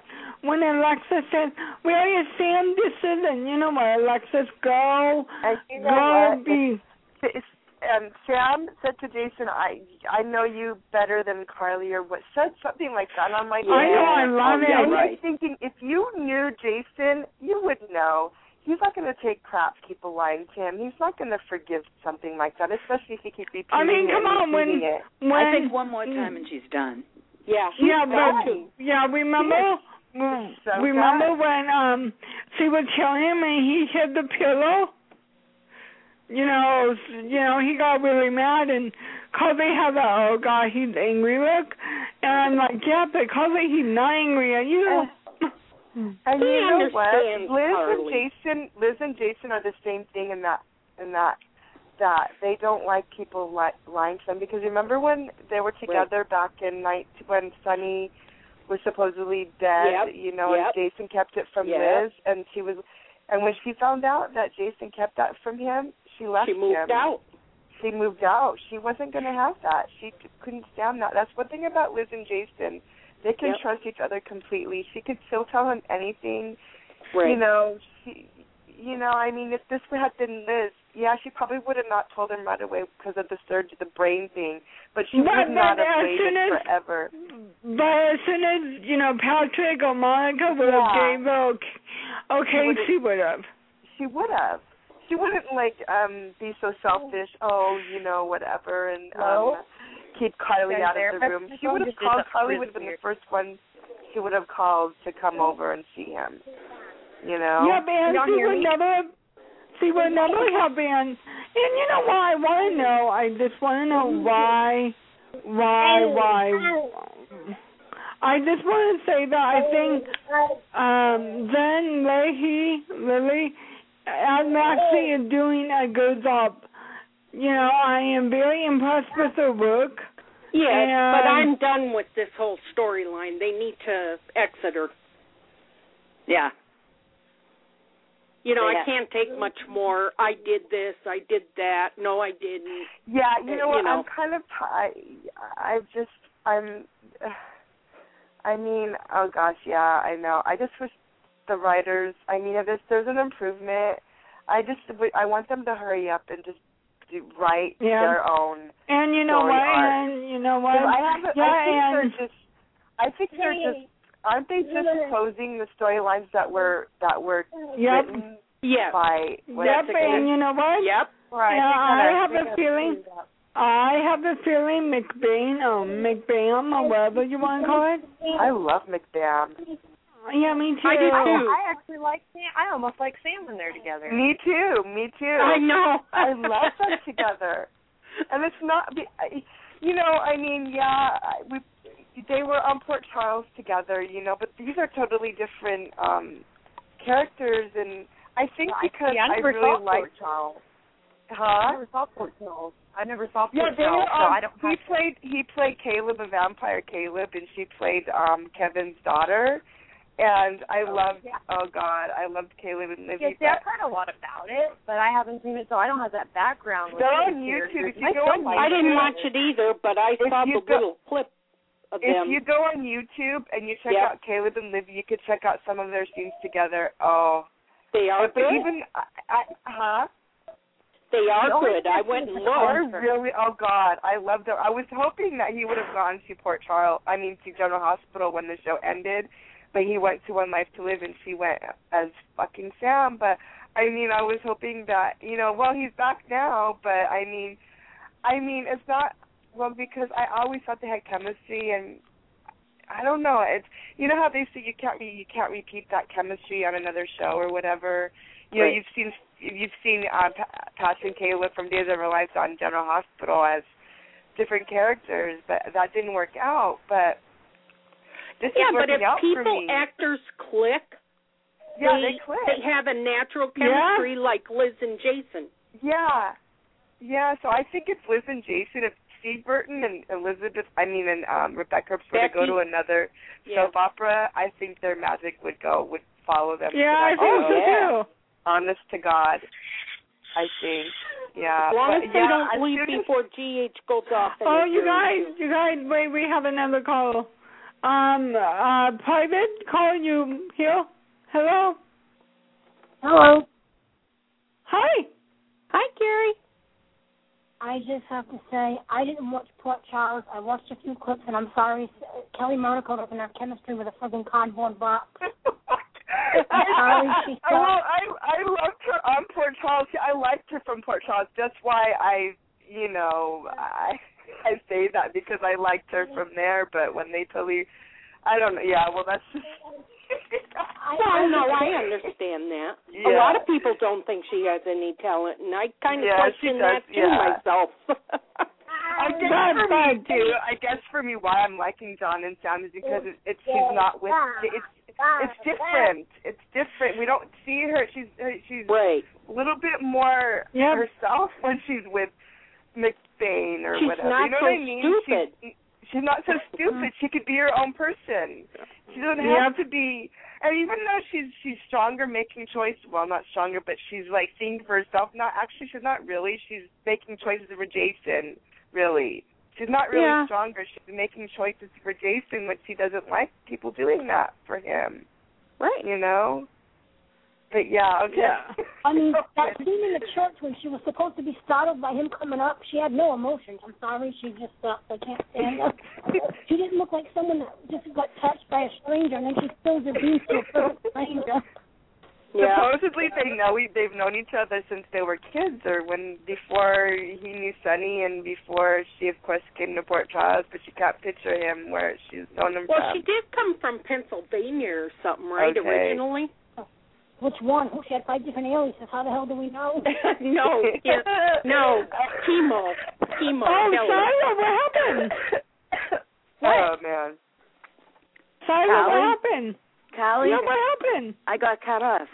when Alexis said, "Where is Sam? This isn't." You know what, Alexis? Go, and you know go what? be. It's, it's, um, Sam said to Jason, "I I know you better than Carly," or what, said something like that. And I'm like, I know, I love oh, it. yeah, I'm right. like thinking, if you knew Jason, you would know. He's not going to take crap, people lying to him. He's not going to forgive something like that, especially if he keeps repeating I mean, it come and on, when, repeating it. when I think one more time and she's done. Yeah, she's yeah, got but to. yeah, remember, So remember bad. when um she was killing him and he hit the pillow. You know, you know, he got really mad and Carly had that, oh God, he's angry look, and I'm like, yeah, but Carly, he's not angry at you. And He you know what? understands Liz Carly. and Jason, Liz and Jason are the same thing in that, in that, that they don't like people li- lying to them. Because remember when they were together right. back in night when Sunny was supposedly dead, yep. you know, yep. and Jason kept it from yep. Liz, and she was, and when she found out that Jason kept that from him, she left him. She moved him. out. She moved out. She wasn't going to have that. She t- couldn't stand that. That's one thing about Liz and Jason. They can yep. trust each other completely. She could still tell him anything. Right. You know, she, you know, I mean, if this had been Liz, yeah, she probably would have not told him right away because of the surgery, the brain thing. But she but, would not but have as waited soon as, forever. But as soon as, you know, Patrick or Monica would have yeah. gave okay, okay she would have. She would have. She wouldn't, like, um, be so selfish, oh, you know, whatever, and no. um, keep Carly out of the room. She would have called, Carly would have been the first one she would have called to come over and see him, you know? Yeah, man, she would never, she would never have been, and you know why, I want to know, I just want to know why, why, why, I just want to say that I think um, Zen, Leahy, Lily, and Maxie is doing a good job. You know, I am very impressed with her work. Yes, and but I'm done with this whole storyline. They need to exit her. Yeah. You know, yeah. I can't take much more. I did this, I did that. No, I didn't. Yeah, you know uh, what? You know. I'm kind of. I, I just. I'm. I mean, oh gosh, yeah, I know. I just wish the writers. I mean, if there's, there's an improvement, I just. I want them to hurry up and just do write yeah. their own. And you know story what? arc. And you know what? I have. A, yeah, I think and they're just. I think they're just. Aren't they just closing the storylines that were that were yep. written yes. by? Yep, and you know what? Yep. Right. Yeah, I, I have a a feeling. I have a feeling McBain or McBam or whatever you want to call it. I love McBam. Yeah, me too. I do too. I actually like Sam. I almost like Sam when they're together. Me too. Me too. I know. I love them together. And it's not, you know, I mean, yeah, we they were on Port Charles together, you know, but these are totally different um, characters, and I think because yeah, I, never I really saw like Port Charles. Huh? I never saw Port Charles. I never saw Port Yeah, they Charles, were, so um, I don't he have played he played Caleb, a vampire Caleb, and she played um Kevin's daughter. And I oh, loved, yeah. oh God, I loved Caleb and Livy. Yeah, see, I've heard a lot about it, but I haven't seen it, so I don't have that background. With Go the on YouTube. If you I go on like I didn't YouTube, watch it either, but I If saw you the go- little clip of If them. you go on YouTube and you check Yep. out Caleb and Livy, you could check out some of their scenes together. Oh, They are but good. even, I, I, huh? They are The only good. I thing went is and the They're looked. really, oh God, I loved them. I was hoping that he would have gone to Port Charles, I mean to General Hospital when the show ended, but he went to One Life to Live and she went as fucking Sam. But I mean, I was hoping that, you know, well, he's back now, but I mean, I mean, it's not, well, because I always thought they had chemistry, and I don't know. It's, you know how they say you can't re, you can't repeat that chemistry on another show or whatever. You know, Right. you've seen you've seen uh, Pa- Patrick and Caleb from Days of Our Lives on General Hospital as different characters, but that didn't work out. But this Yeah, is but working if out for people, me. actors click, yeah, they, they click. they have a natural chemistry Yeah. like Liz and Jason. Yeah, yeah. So I think it's Liz and Jason. If Steve Burton and Elizabeth, I mean, and um, Rebecca were to go Becky. to another Yeah. soap opera, I think their magic would go would follow them. Yeah, to I that think show. so yeah. too. Honest to God, I think. Yeah. As long but, as they yeah, don't as leave soon as- before G H goes off. in Oh, the you jury, guys, too. you guys, wait, we have another call. Um, uh, private, calling you here. Hello? Hello. Hi. Hi, Gary. I just have to say, I didn't watch Port Charles. I watched a few clips, and I'm sorry, Kelly Monaco doesn't have chemistry with a friggin' cardboard box. I'm sorry, she I, well, I I loved her on Port Charles. I liked her from Port Charles. That's why I, you know, I I say that because I liked her from there. But when they totally, I don't know. Yeah, well, that's just. Well, no, I understand that. Yeah. A lot of people don't think she has any talent, and I kind of Yeah, question does, that too yeah. myself. I guess for me too. I guess for me, why I'm liking John and Sam is because it, it's she's not with. It's it's different. It's different. We don't see her. She's she's right. a little bit more yep. herself when she's with McBain or she's whatever. Not you know so what I mean? Stupid. She's, she's not so stupid. She could be her own person. She doesn't have yep. to be. And even though she's she's stronger making choices, well, not stronger, but she's like thinking for herself. Not actually, she's not really. She's making choices for Jason. Really, she's not really yeah. stronger. She's making choices for Jason, but she doesn't like people doing that for him. Right. You know. But yeah, okay. Yeah. I mean, that scene in the church when she was supposed to be startled by him coming up, she had no emotions. I'm sorry, she just uh, I can't stand her. She didn't look like someone that just got touched by a stranger and then she spills her beans to a perfect stranger. Yeah. Supposedly they know they've known each other since they were kids, or when before he knew Sonny, and before she, of course, came to Port Charles. But she can't picture him where she's known him well, from. she did come from Pennsylvania or something, right? Okay. Originally. Which one? Who she had five different aliases? How the hell do we know? no, yeah, no, Timo, Timo. Oh, Kelly. Silo, what happened? What? Oh man. Silo, Callie? what happened? Callie? Yeah, what happened? I got cut off.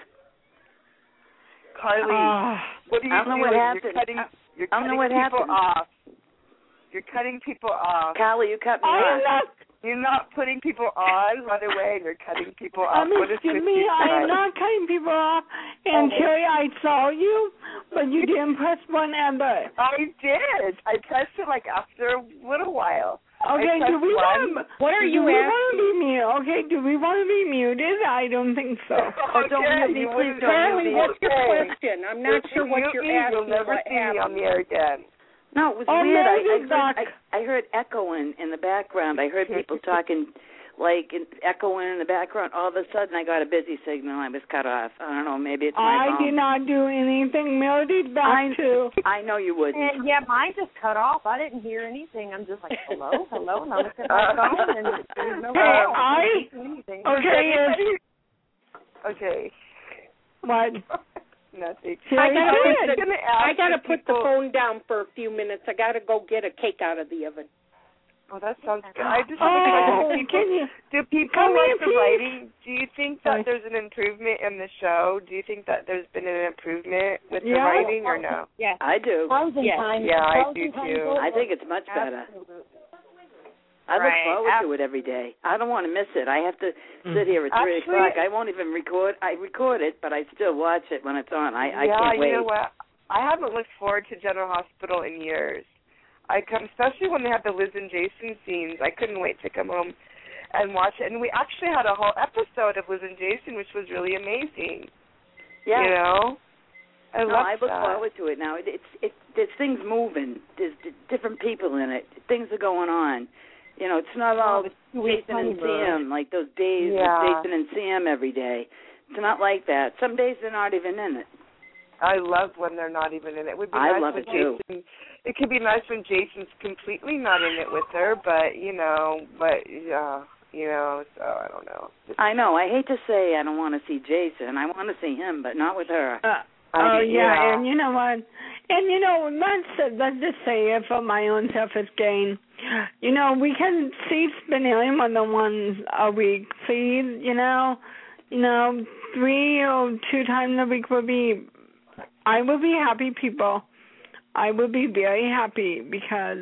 Carly, Uh, what are you I don't know doing? what You're happened. cutting, I- you're I don't know cutting what people happened. off. You're cutting people off. Callie, you cut me I am off. not. You're not putting people on right away, and you're cutting people off. Um, What is excuse with me, you I am tonight? not cutting people off. And Oh. Terry, I saw you, but you didn't press one ever. I did. I pressed it like after a little while. Okay, I do we pressed want? What are do you we asking? want to be muted? Okay, do we want to be muted? I don't think so. Oh, don't Okay, mute me, you please wouldn't- don't Carly, mute me. what's your Okay. question? I'm not If sure you what mute you're me, asking. You'll never what see me on happened. the air again. No, it was Oh, weird. I, I, Meredith, heard, Doc. I, I heard echoing in the background. I heard people talking, like in, echoing in the background. All of a sudden, I got a busy signal. I was cut off. I don't know. Maybe it's my I phone. did not do anything. Melody's back I, too. I know you wouldn't. And yeah, mine just cut off. I didn't hear anything. I'm just like, hello, hello, and I looked at my phone and there's no Hey, call. I. didn't see anything. Okay, it's Okay. what? Nothing. I Terry, gotta, go put ahead. the, gonna ask I gotta if put the people- phone down for a few minutes. I gotta go get a cake out of the oven. Oh, that sounds good. I just have a Oh, question. can you? Do people Come like here, the please. writing? Do you think that Sorry. there's an improvement in the show? Do you think that there's been an improvement with the Yeah. writing or no? Yes. I do. Thousand Yes. times. Yeah, I thousand do, times too. over. I think it's much better. I look Right. forward Ab- to it every day. I don't want to miss it. I have to sit here at three Actually- o'clock. I won't even record. I record it, but I still watch it when it's on. I, I yeah, can't wait. you know what? I haven't looked forward to General Hospital in years. I come, especially when they had the Liz and Jason scenes. I couldn't wait to come home and watch it. And we actually had a whole episode of Liz and Jason, which was really amazing. Yeah. You know, I no, love I look that. forward to it now. It, it's it. There's things moving. There's d- different people in it. Things are going on. You know, it's not all Jason and Sam like those days Yeah. with Jason and Sam every day. It's not like that. Some days they're not even in it. I love when they're not even in it. It would be I nice love when it, too. Jason. It could be nice when Jason's completely not in it with her, but you know, but uh, you know, so I don't know. I know. I hate to say I don't want to see Jason. I want to see him, but not with her. Uh, I oh mean, yeah, yeah. and you know what? And you know, let's let's just say it for my own selfish gain. You know, we can see Spinelli more than once a week, please. You know, you know, three or two times a week would be. I would be happy, people. I would be very happy because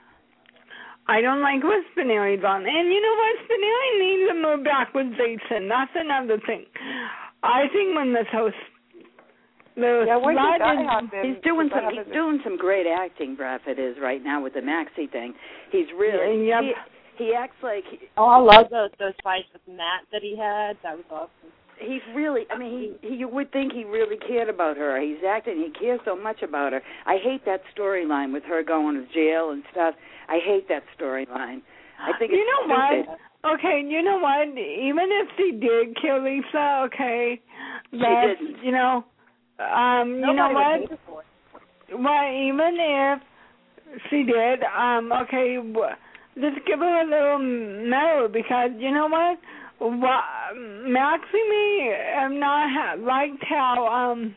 I don't like what Spinelli's on. And you know what? Spinelli needs to move back with Jason. That's another thing. I think when this host, the Yeah, when did slot that is- happen? He's doing Because I some. He's doing some great acting. Bradford is right now with the Maxie thing. He's really. Yeah, He, yep. he acts like he, Oh, I love those those fights with Matt that he had. That was awesome. he's really. I mean, he, he you would think he really cared about her. He's acting. He cares so much about her. I hate that storyline with her going to jail and stuff. I hate that storyline. I think it's you know stupid. what? Okay, you know what? Even if she did kill Lisa, okay, that's, didn't. you know, um, you know Nobody what? would hate her for it. Well, even if she did, um, okay, w- just give her a little medal because you know what? What Maxie me have not ha- liked how um,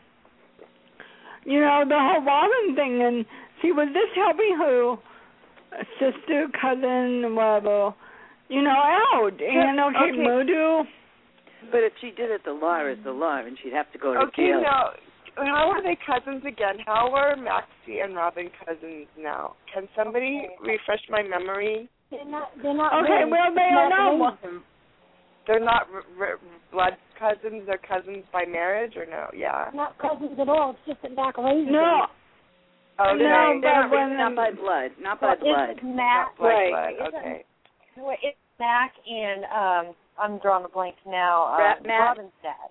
you know, the whole Robin thing, and she was just helping her sister, cousin, whatever, you know, out. And okay, Okay. Moodoo. But if she did it, the law is the law, and she'd have to go to Okay, jail. now, how are they cousins again? How are Maxie and Robin cousins now? Can somebody refresh my memory? They're not. They're not. Okay, really. well, they are Not not. related. They're not r- r- blood cousins. They're cousins by marriage, or no? Yeah. Not cousins at all. It's just that Mac raised No. them. Oh, No, they- They're but not, when- not by blood. Not by blood. It's Mac, not blood, right? blood. Okay. It's, it's Mac and um, I'm drawing a blank now. Um, Ra- Mac- Robin's dad.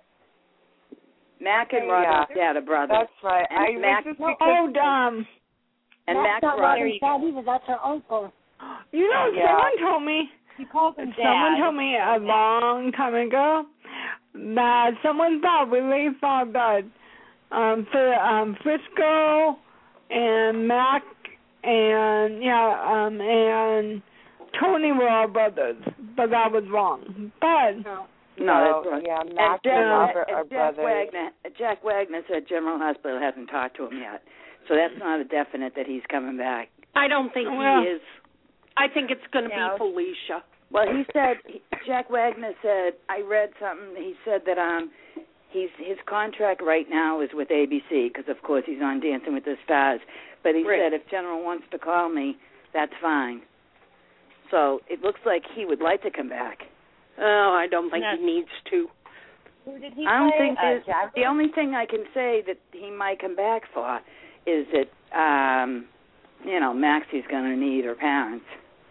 Mac and Yeah. Robin's dad are brothers. That's right. And I Mac- was just No, because Oh, um, and That's Mac's not brother. Robin's dad either. That's her uncle. you know, Yeah. someone told me. He calls him dad. Someone told me a long time ago that someone thought really thought that um, for um, Frisco and Mac and yeah um, and Tony were all brothers, but that was wrong. But No, No, that's wrong. yeah, And Mac Jack, and Robert and are Jack brothers. Wagner, Jack Wagner said General Hospital hasn't talked to him yet, so that's not a definite that he's coming back. I don't think Well- he is. I think it's going to No. be Felicia. Well, he said he, Jack Wagner said I read something. He said that um he's his contract right now is with A B C because of course he's on Dancing with the Stars. But he Right. said if General wants to call me, that's fine. So it looks like he would like to come back. Oh, I don't think No. he needs to. Who did he I don't play? think uh, there's, Jack? the only thing I can say that he might come back for is that um you know Maxie's going to need her parents.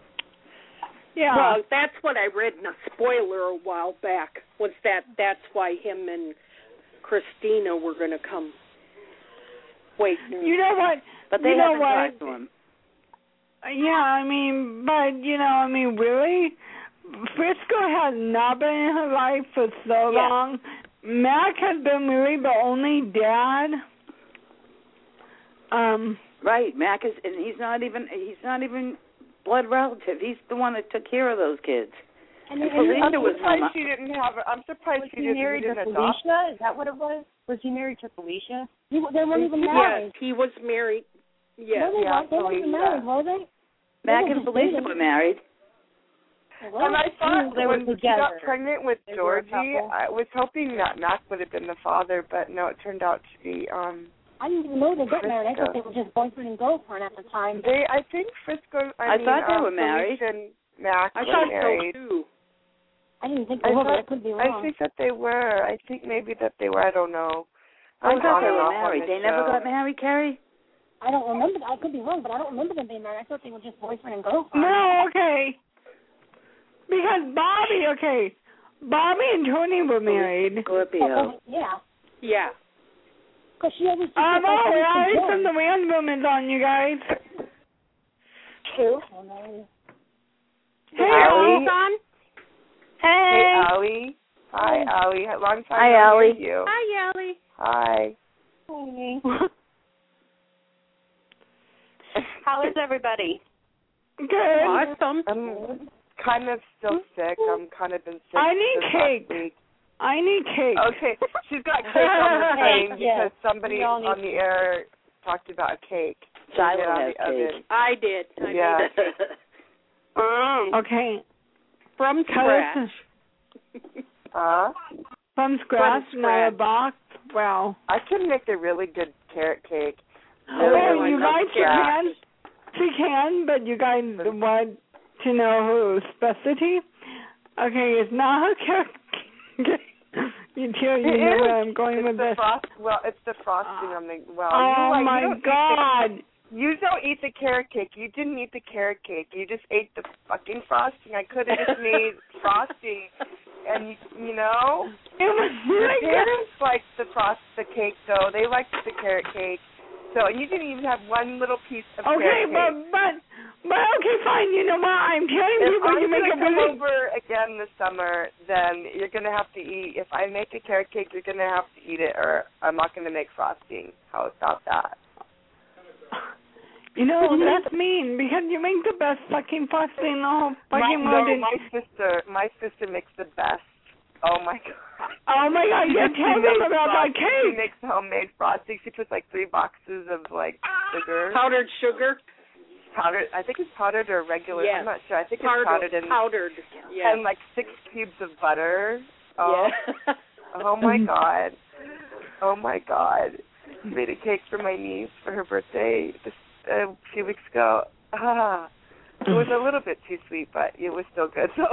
yeah, Well, that's what I read in a spoiler a while back. Was that that's why him and Christina were going to come. Wait, you know what? But they you know haven't what? talked to him. Yeah, I mean, but you know, I mean, really, Frisco has not been in her life for so Yeah. long. Mac has been really the only dad. Um, Right, Mac is, and he's not even he's not even blood relative. He's the one that took care of those kids. And, And and, Felicia I'm was surprised mama. she didn't have. I'm surprised Was she he didn't, married to didn't adopt. Felicia? Is that what it was? Was he married to Felicia? he, they weren't even yes, married. he was married. Yes. No, they Yeah, weren't. They weren't even Felicia. married, were they? Mac were and just Felicia dating. were married. They were. And I thought They were when she got together. pregnant with They were a Georgie, couple. I was hoping that Mac would have been the father, but no, it turned out to be. um I didn't even know they got married. I Frisco. thought they were just boyfriend and girlfriend at the time. They, I think Frisco. I, I mean, thought they um, were married. Felicia and Mac I were thought married. so too. I didn't think I they were, but I thought- could be I wrong. think that they were. I think maybe that they were. I don't know. I I'm thought on they and were off on married. the They never show. got married, Carrie? I don't remember. I could be wrong, but I don't remember them being married. I thought they were just boyfriend and girlfriend. no, okay. Because Bobby, okay, Bobby and Tony were married. Scorpio. Oh, yeah. Yeah. Because she always just Um, looked like oh, Felicia Alice Jones. from the Random is on, you guys. Who? Oh, no. Hey, Allie. Son? Hey, Hey. Allie. Hi, Allie. Long time Hi, no Allie. hear you. Hi, Allie. Hi. How is everybody? Good. Awesome. I'm kind of still sick. I'm kind of been sick. I need since cake. last week. I need cake. Okay, she's got cake on the plane Yes. because somebody We all need on the air talked about a cake. Shiloh Get out has of the oven. cake. I did. I Yeah. made it. Um, Okay. from Tell us- scratch. Huh? From scratch, From not a scratch. box. Well. I can make a really good carrot cake. Oh, Really you good guys scratch. can. She can, but you guys want to know her specialty? Okay, it's not her carrot. You tell you It know is. where I'm going it's with the this. Frost, well, it's the frosting on the well. Oh you like, my you don't eat God! The, You don't eat the carrot cake. You didn't eat the carrot cake. You just ate the fucking frosting. I could have just made frosting, and you, you know, your parents liked the frost, the cake though. They liked the carrot cake. So you didn't even have one little piece of okay, carrot cake. but but but okay, fine. You know what? I'm telling if people I'm you make a come really over again this summer, then you're gonna have to eat. If I make a carrot cake, you're gonna have to eat it, or I'm not gonna make frosting. How about that? You know, that's mean, because you make the best fucking frosting in the whole fucking my, world. no, my sister, my sister makes the best. Oh my god. Oh my god, you tell them about that cake. She makes homemade frosting. She puts like three boxes of like sugar. Powdered sugar? Powdered, I think it's powdered or regular. Yes. I'm not sure. I think powdered, it's powdered. And, powdered, yeah. And like six cubes of butter. Oh, yeah. Oh my god. Oh my god. She made a cake for my niece for her birthday this Uh, a few weeks ago. Ah, it was a little bit too sweet, but it was still good. So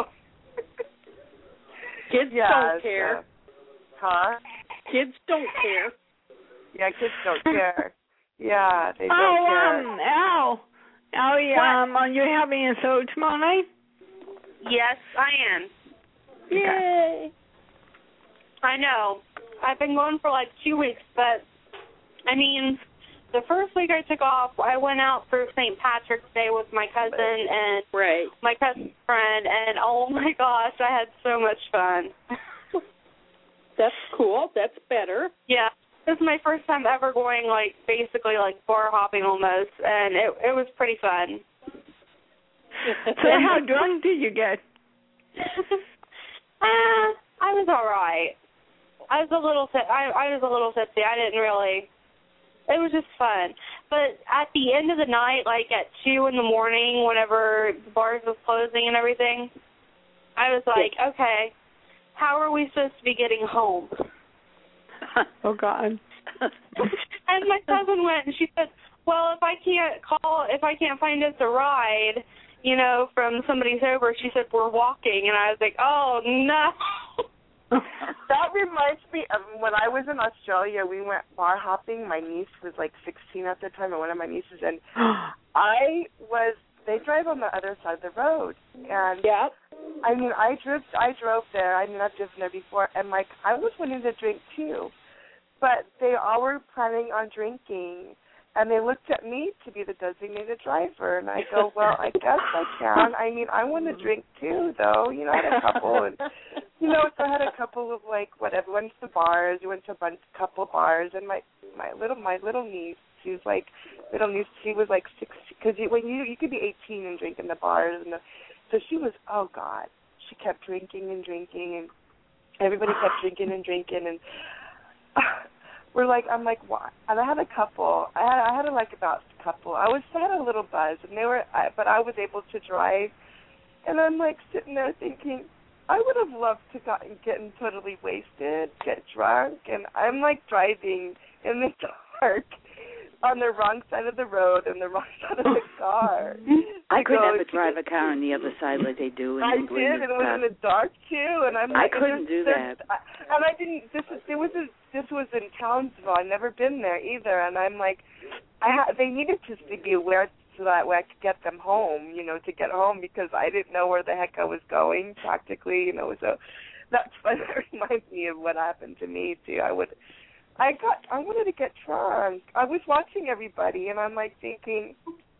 kids yeah, don't care. So, huh? Kids don't care. Yeah, kids don't care. Yeah, they don't oh, care. um, Al, Al, um, are you having a show tomorrow night? Yes, I am. Yay! I know. I've been going for like two weeks, but I mean, the first week I took off, I went out for Saint Patrick's Day with my cousin and right. my cousin's friend, and oh my gosh, I had so much fun. That's cool. That's better. Yeah. This is my first time ever going, like, basically, like, bar hopping almost, and it it was pretty fun. So how drunk did you get? uh, I was all right. I was a little I, I was a little tipsy. I didn't really... It was just fun. But at the end of the night, like at two in the morning, whenever the bars was closing and everything, I was like, yeah. okay, how are we supposed to be getting home? Oh, God. And my cousin went and she said, well, if I can't call, if I can't find us a ride, you know, from somebody sober, she said, we're walking. And I was like, oh, no. That reminds me of when I was in Australia, we went bar hopping. My niece was like sixteen at the time, and one of my nieces, and I was, they drive on the other side of the road. And yeah. I mean, I drove, I drove there. I mean, I've driven there before, and like, I was wanting to drink too. But they all were planning on drinking, and they looked at me to be the designated driver, and I go, well, I guess I can. I mean, I want to drink too, though. You know, I had a couple, and, you know, so I had a couple of, like, whatever, went to the bars, we went to a bunch, couple bars, and my, my little, my little niece, she was like, little niece, she was like sixteen, because you, when you, you could be eighteen and drink in the bars, and the, so she was, oh, God, she kept drinking and drinking, and everybody kept drinking and drinking, and uh, we're like, I'm like, what? And I had a couple. I had, I had like about a couple. I was, I had a little buzz, and they were, I, but I was able to drive. And I'm like sitting there thinking, I would have loved to gotten getting totally wasted, get drunk, and I'm like driving in the dark on the wrong side of the road and the wrong side of the car. I could so never drive a car on the other side like they do. In I England did, and it was in the dark too. And I'm like, I couldn't do that. I, and I didn't. This was, there was a, this was in Townsville. I'd never been there either. And I'm like, I ha- they needed to be aware so that way I could get them home. You know, to get home because I didn't know where the heck I was going practically. You know, so that's what reminds me of what happened to me too. I would. I got. I wanted to get drunk. I was watching everybody, and I'm like thinking,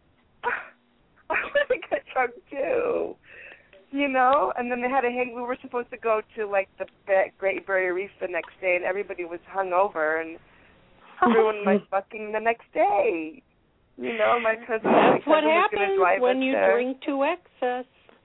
I want to get drunk too, you know. And then they had a hang. We were supposed to go to like the Great Barrier Reef the next day, and everybody was hungover and ruined my fucking the next day. You know, my cousin. That's my cousin what happens when you there. drink to excess.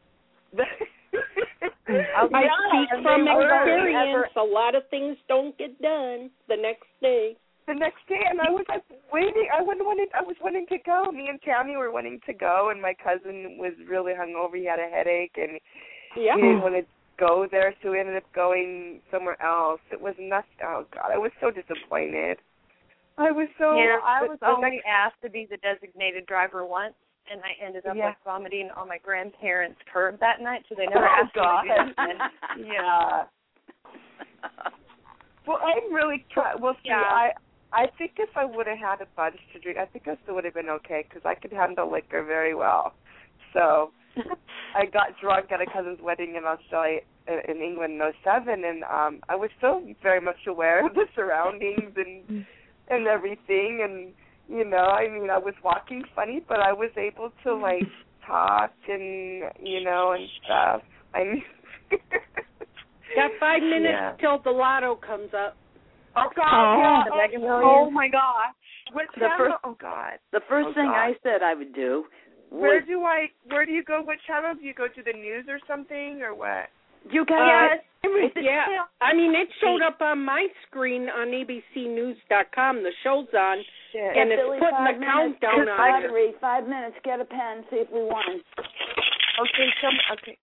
I I speak from experience. Ever. A lot of things don't get done the next day. The next day, and I was like waiting. I wasn't wanting. I was wanting to go. Me and Tammy were wanting to go, and my cousin was really hungover. He had a headache, and yeah. he didn't want to go there, so we ended up going somewhere else. It was nothing. Oh God, I was so disappointed. I was so. Yeah, I was the only next, asked to be the designated driver once, and I ended up yeah. like vomiting on my grandparents' curb that night, so they never oh, asked God. me to do that. Yeah. Well, I'm really trying. Well, see, yeah. I I think if I would have had a bunch to drink, I think I still would have been okay because I could handle liquor very well. So I got drunk at a cousin's wedding in Australia, in England in oh seven, and um, I was still very much aware of the surroundings and and everything. And, you know, I mean, I was walking funny, but I was able to, like, talk and, you know, and stuff. I mean, got five minutes yeah. till the lotto comes up. Oh, God. Oh, yeah, the Mega Millions. Oh, my gosh. What The channel? first- oh, God. The first Oh, thing God. I said I would do Where was, do I, where do you go? What channel? Do you go to the news or something, or what? you guys, Uh, yeah, I mean, it showed up on my screen on A B C News dot com. The show's on, Shit. and it's Billy, putting five the minutes, countdown on. lottery, five minutes, get a pen, see if we won. Okay, come, okay.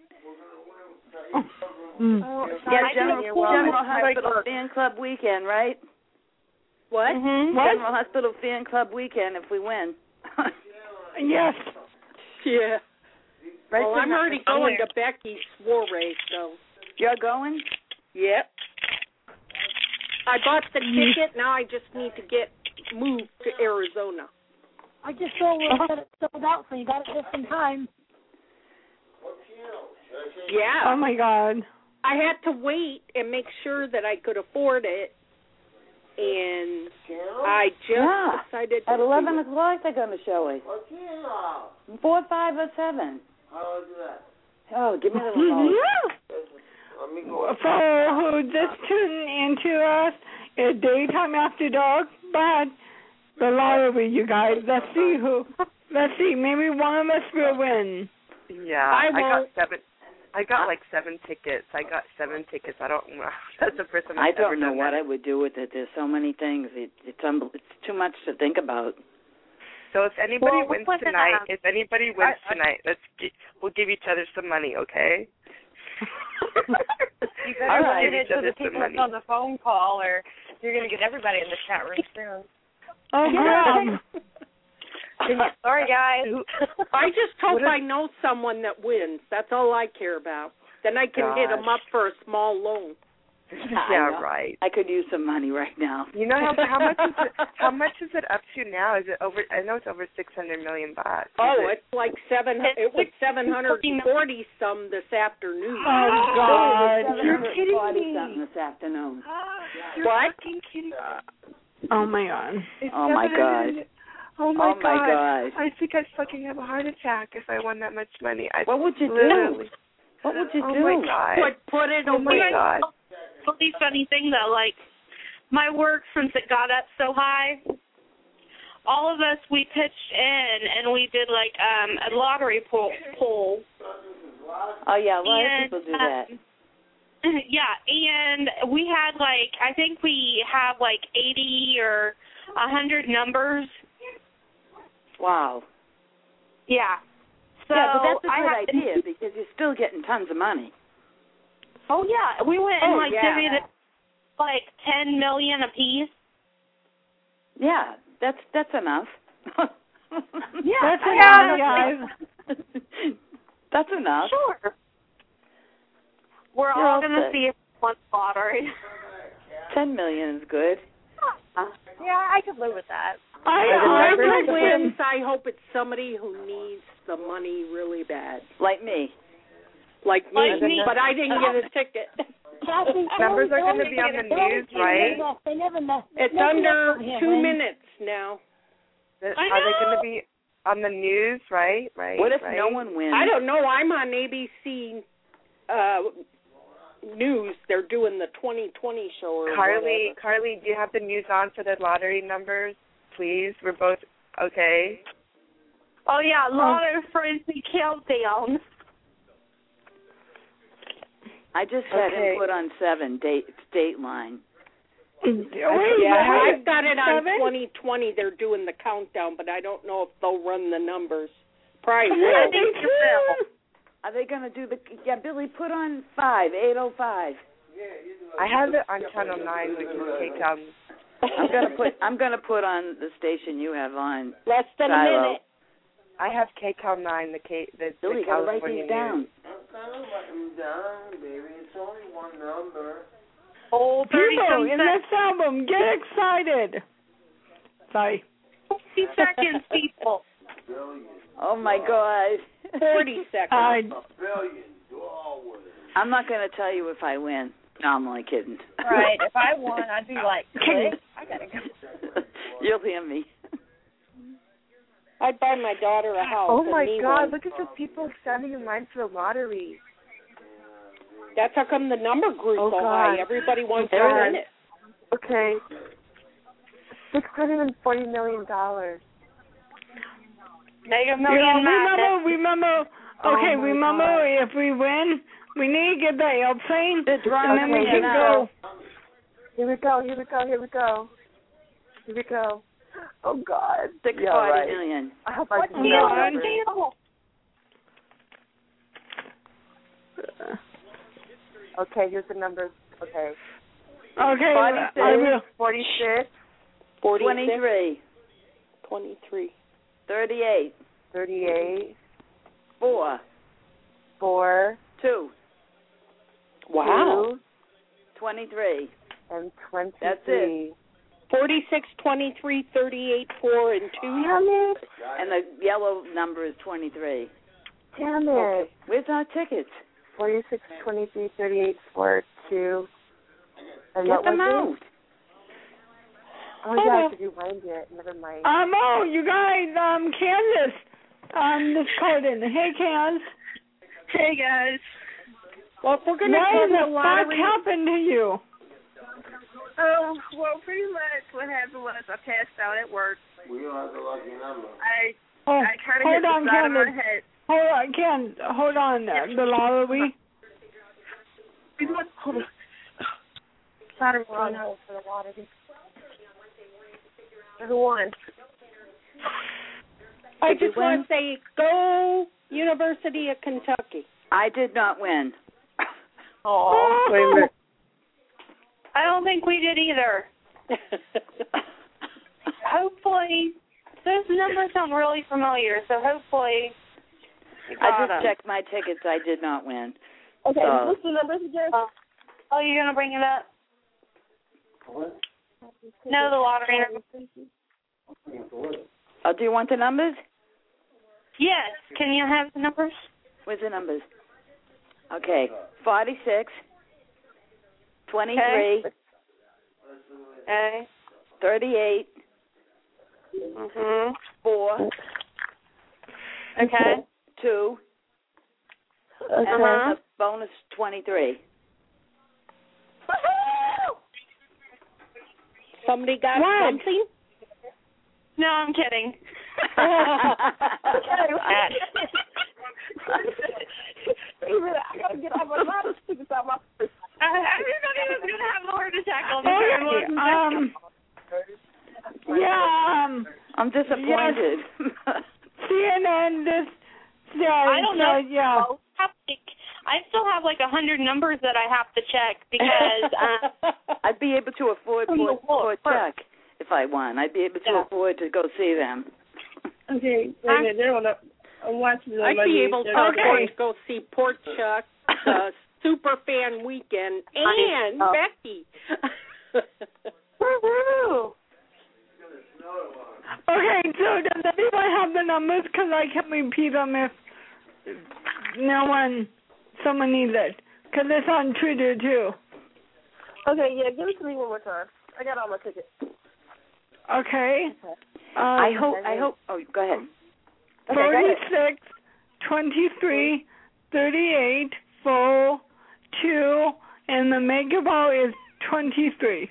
Mm. Oh, Yeah, sorry, General, you're welcome. General Hospital Fan Club weekend, right? What? Mm-hmm. General Hospital Fan Club weekend if we win. Yes. Yeah. Right Well, to I'm already nothing. going to Becky's soiree, so. You're going? Yep. I bought the ticket. Now I just need to get moved to Arizona. I just saw where it said it sold out, so you got it just in time. Yeah. Oh, my God. I had to wait and make sure that I could afford it, and I just Yeah. decided to At eleven do it. o'clock they're going to show it. Four, five, or seven. Oh, give me the remote. For who just tuned into us, it's Daytime After Dark, but the lottery, you guys. Let's see who. Let's see. Maybe one of us will win. Yeah, I I, got won't. seven. I got like seven tickets. I got seven tickets. I don't. That's the first time I I've ever don't know done what that. I would do with it. There's so many things. It, it's un- It's too much to think about. So if anybody Well, wins what's it tonight, at? if anybody wins I- I- tonight, let's gi- we'll give each other some money, okay? You better All right. give it Each to other the some people money. on the phone call, or you're going to get everybody in the chat room soon. Oh, Yeah. Graham. Sorry, guys. I just hope What if- I know someone that wins. That's all I care about. Then I can hit them Gosh. up for a small loan. I yeah, know. right. I could use some money right now. You know how how much is it? How much is it up to now? Is it over? I know it's over six hundred million bucks. Is Oh, it, it's like seven. It was seven hundred and forty some this afternoon. Oh, God. You're kidding forty me. something this afternoon. You're What? fucking kidding me. Oh, my God. It's Oh, my seven hundred. Oh my, Oh, my God. I think I'd fucking have a heart attack if I won that much money. I What would you literally. do? What would you oh do? my God. Put put it Oh my away. God. Really funny thing though, like my work, since it got up so high, all of us we pitched in and we did like um a lottery poll. poll. Oh, yeah, a lot and, of people do that. um, yeah, and we had like I think we have like eighty or a hundred numbers. Wow. Yeah. So yeah, but that's a I good had, idea because you're still getting tons of money. Oh yeah, we went and Oh, like yeah. divvied it like ten million apiece. Yeah, that's that's enough. Yeah, That's yeah, enough, guys. That's enough. Sure. We're You're all all gonna set. see if one lottery. Ten million is good. Yeah, I could live with that. I, Whoever I like wins, when. I hope it's somebody who needs the money really bad, Like me. like me. Like me. But I didn't get a ticket. Kathy, Numbers they are always- gonna be on the they always news, say right? that They never mess. It's nothing under else over two here, man. minutes now. Are I they going know. to be on the news, right? Right. What if right? no one wins? I don't know. I'm on A B C uh, News. They're doing the twenty twenty show or Carly, whatever. Carly, do you have the news on for the lottery numbers, please? We're both okay. Oh yeah, lotto frenzy countdown. I just had Okay. him put on seven, date, Dateline. Wait, Yeah, what? I've got it on Seven? twenty twenty. They're doing the countdown, but I don't know if they'll run the numbers. Probably Yeah, will. they will. Are they going to do the? Yeah, Billy, put on five, eight oh five. I have it on Channel nine, which is K Town. I'm gonna put. I'm gonna put on the station you have on. Less than a Shiloh. minute. I have K Cal nine, the K, the, Billy, the you gotta write California these down. News. I'm kind of writing down, baby. It's only one number. Oh, thirty People some in seconds. this album, get excited. Sorry. Fifty seconds, people. Oh my God. Forty seconds. I, I'm not going to tell you if I win. No, I'm only kidding. Right. If I won, I'd be like, Can- "Click, I gotta go." You'll hear me. I'd buy my daughter a house. Oh and my me God! one. Look at the people standing in line for the lottery. That's how come the number grew Oh, so God. high. Everybody wants to God. win it. Okay. Six hundred and forty million dollars. Mega you know, Million remember, Madness. remember, okay, Oh my remember God. if we win, we need to get the airplane, The drum and then we Okay, can yeah. go. Here we go. Here we go. Here we go. Here we go. Oh God. Six Yeah, forty right. million. I hope I What can deal? get What numbers. deal? Okay, here's the numbers. Okay. Okay, forty-six. I will. Forty-six, Forty-six, twenty-three. twenty-three. thirty-eight. thirty-eight, Four. four, Two. Wow. two, twenty-three. and twenty-three. That's it. Forty-six, twenty-three, thirty-eight, four, and two. Damn it! And the yellow number is twenty-three. Damn it! Where's our tickets? Forty-six, twenty-three, thirty-eight, four, two. And Get what them was out. it? Oh yeah, I have to rewind it. Never mind. Um, oh, you guys, um, Kansas, um, this called in. Hey, Kansas. Hey guys. Well, if we're going to What call in the the fuck lottery, happened to you? Oh, well, pretty much what happened was I passed out at work. We don't have the lucky number. I Oh, I kind of hold hit the on, side of my Candace. head. Hold on, Ken. Hold on. Uh, the lottery. Hold on. Lottery won for the lottery. Who won? I Did you just want win? to say, go University of Kentucky. I did not win. Oh, wait a minute. I don't think we did either. Hopefully, those numbers sound really familiar, so hopefully you I got just them. checked my tickets. I did not win. Okay, So- what's the numbers again? Oh, oh, you're going to bring it up? No, the lottery number. Oh, do you want the numbers? Yes. Can you have the numbers? Where's the numbers? Okay. forty-six. twenty-three. Okay. thirty-eight. Mhm. Four. Okay. Two. And Uh-huh. then a bonus twenty-three. Somebody got What? something? No, I'm kidding. I gotta get off my lot of tickets out my face. I, I just thought he was going to have a heart attack on the Okay, phone. um, yeah, um, I'm disappointed. C N N this says, I don't know. uh, yeah. I have to- I still have like a hundred numbers that I have to check because um, I'd be able to afford From the for, wall for a check if I won. I'd be able to Yeah. afford to go see them. Okay, wait a minute. They're on the, I'm watching it on I'd my be news. able to They're- Okay. afford to go see Port Chuck, the Super Fan Weekend, and Oh. Becky. Woo-hoo. Okay, so does anyone have the numbers? Because I can repeat them if no one, someone needs it. Because it's on Twitter, too. Okay, yeah, give it to me one more time. I got all my tickets. Okay. Um, I hope. I hope. Oh, go ahead. Okay, go ahead. forty-six, twenty-three, thirty-eight, four, two, and the mega ball is twenty-three.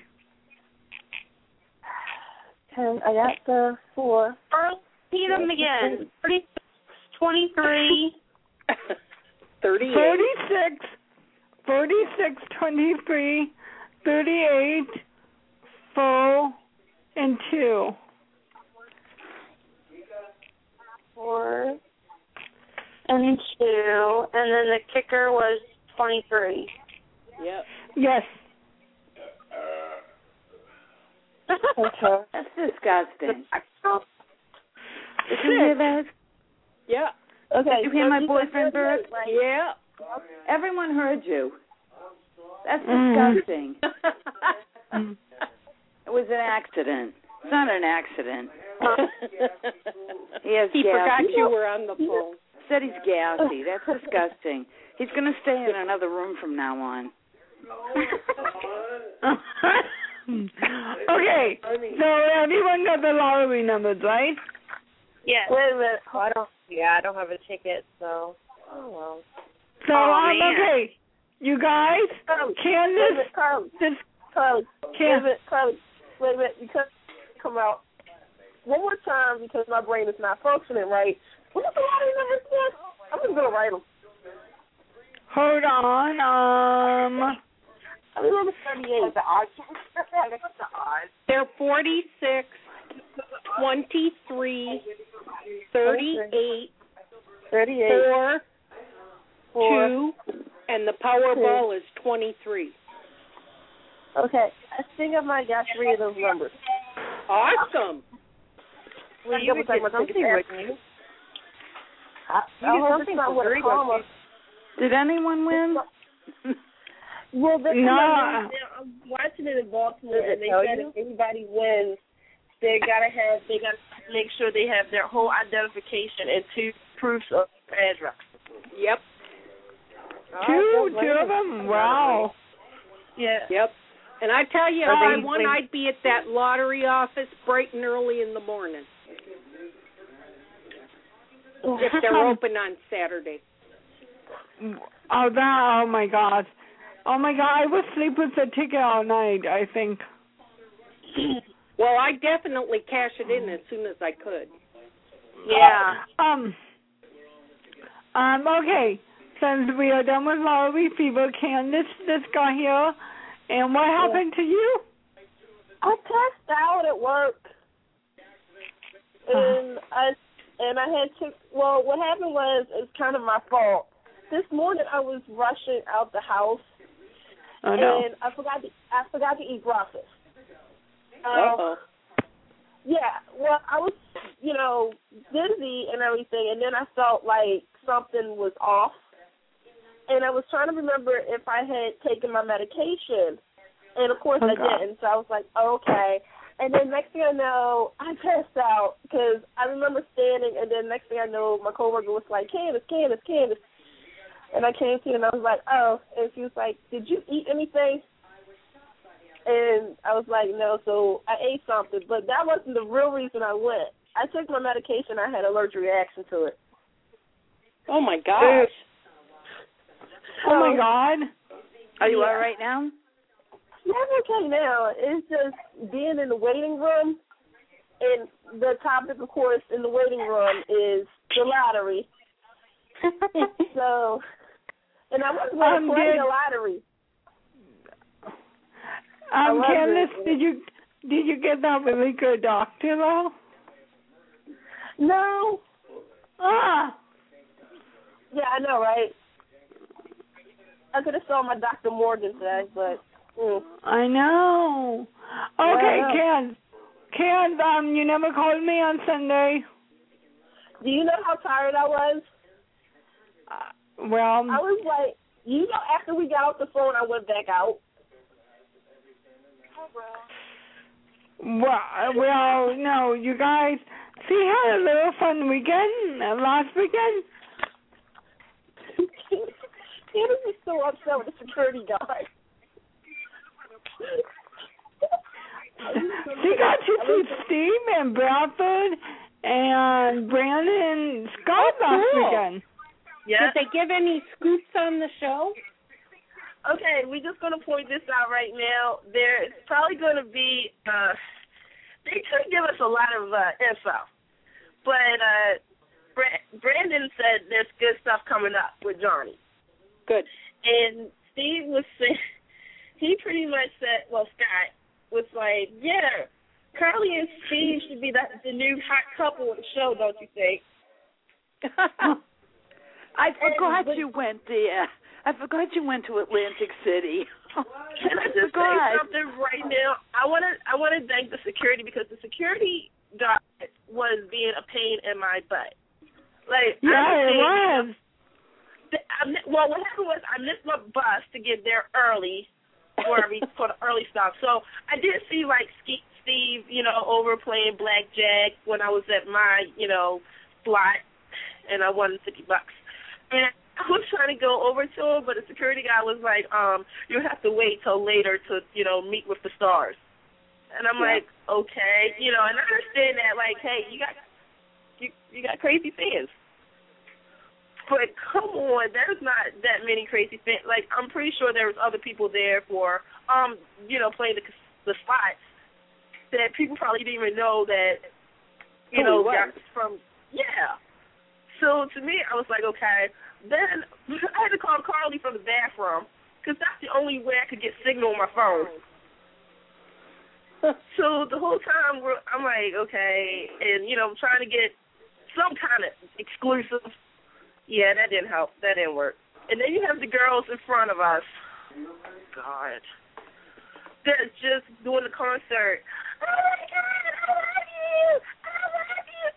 Okay, I got the four. Earl, repeat them again. thirty-six, twenty-three. thirty-eight. forty-six, forty-six, twenty-three, thirty-eight, four, and two. Four and two, and then the kicker was twenty-three. Yep. Yes. Okay. That's disgusting. Did you hear that? Yeah. Okay. Did you hear so my you boyfriend, got Bert? right? Yeah. Everyone heard you. That's Mm. disgusting. It was an accident. It's not an accident. He has he gassy. forgot you were on the phone. Said he's gassy. That's disgusting. He's going to stay in another room from now on. Okay, so everyone got the lottery numbers, right? Yeah. Wait a minute. Oh, I don't. Yeah, I don't have a ticket, so. Oh well. So Oh, um, man. okay, you guys, Carly, Candace, wait a minute, Carly, this Carly, wait a Can- minute, Carly, wait a minute, because come out one more time because my brain is not functioning right. What was the lottery number again? I'm just gonna write them. Hold on, um, I remember thirty-eight. The odds. The odds. They're forty-six, twenty-three, thirty-eight, thirty-eight, four, four, two, and the Powerball is twenty-three. Okay, I think I might got three of those numbers. Awesome. Well, you would get something, wouldn't you? I, You I get hope something it's not for with a three, comma. Did anyone win? Well, that's No. what I'm watching it in Baltimore, and they said if anybody wins, they gotta have, they gotta make sure they have their whole identification and two proofs of address. Yep. two, two of them, wow. Yeah. Yep. And I tell you, if Are I they- won, I'd be at that lottery office bright and early in the morning if they're open on Saturday. Oh, that, oh my God. Oh my God, I would sleep with the ticket all night, I think. Well, I definitely cash it in as soon as I could. Yeah. Um, um, okay, since we are done with lottery fever, Candace just got here, and what happened to you? I passed out at work, and I and I had to. Well, what happened was it's kind of my fault. This morning I was rushing out the house, Oh, no. and I forgot to I forgot to eat breakfast. Uh-oh. Yeah, well, I was, you know, dizzy and everything, and then I felt like something was off, and I was trying to remember if I had taken my medication, and of course Oh, I God. didn't, so I was like, okay. And then next thing I know, I passed out because I remember standing, and then next thing I know, my coworker was like, Candace, Candace, Candace. And I came to her, and I was like, oh. And she was like, did you eat anything? And I was like, no, so I ate something. But that wasn't the real reason I went. I took my medication. I had an allergic reaction to it. Oh, my gosh. Oh, my God. Are you Yeah. all right now? I'm okay now. It's just being in the waiting room. And the topic, of course, in the waiting room is the lottery. So, and I wasn't going Um, to play did- the lottery. Um, I Candace, wasn't. did you did you get that really good doctor though? No. Ah. Yeah, I know, right? I could have saw my Doctor Morgan today, but. Mm. I know. Okay, Wow. Can. Can, um, you never called me on Sunday. Do you know how tired I was? Uh, well, I was like, you know, after we got off the phone, I went back out. well, well, no, you guys. See, had a little fun weekend uh, last weekend. Candace is so upset with the security guard. She got to see Steve and Bradford and Brandon and Scott Oh, last cool. weekend. Yeah. Did they give any scoops on the show? Okay, we're just going to point this out right now. There's probably going to be, uh, they could give us a lot of uh, info. But uh, Bra- Brandon said there's good stuff coming up with Johnny. Good. And Steve was saying, he pretty much said, well, Scott was like, yeah, Carly and Steve should be the, the new hot couple of the show, don't you think? I forgot And- you went there. I forgot you went to Atlantic City. Can I just say something right now? I want to I want to thank the security because the security guard was being a pain in my butt. Like Yeah, I it was. was. I, well, what happened was I missed my bus to get there early before I reached for the early stuff. So I did see like Steve, you know, over playing blackjack when I was at my, you know, slot, and I won fifty bucks. And I was trying to go over to him, but the security guy was like, um, you have to wait till later to, you know, meet with the stars. And I'm yeah. like, okay, you know, and I understand that, like, hey, you got you you got crazy fans. But come on, there's not that many crazy fans. Like, I'm pretty sure there was other people there for, um, you know, playing the the spots that people probably didn't even know that, you oh, know, got from, yeah. So to me, I was like, okay. Then I had to call Carly from the bathroom because that's the only way I could get signal on my phone. So the whole time, we're, I'm like, okay, and, you know, I'm trying to get some kind of exclusive. Yeah, that didn't help. That didn't work. And then you have the girls in front of us. Oh, my God. They're just doing the concert. Oh, my God, I love you. I love you.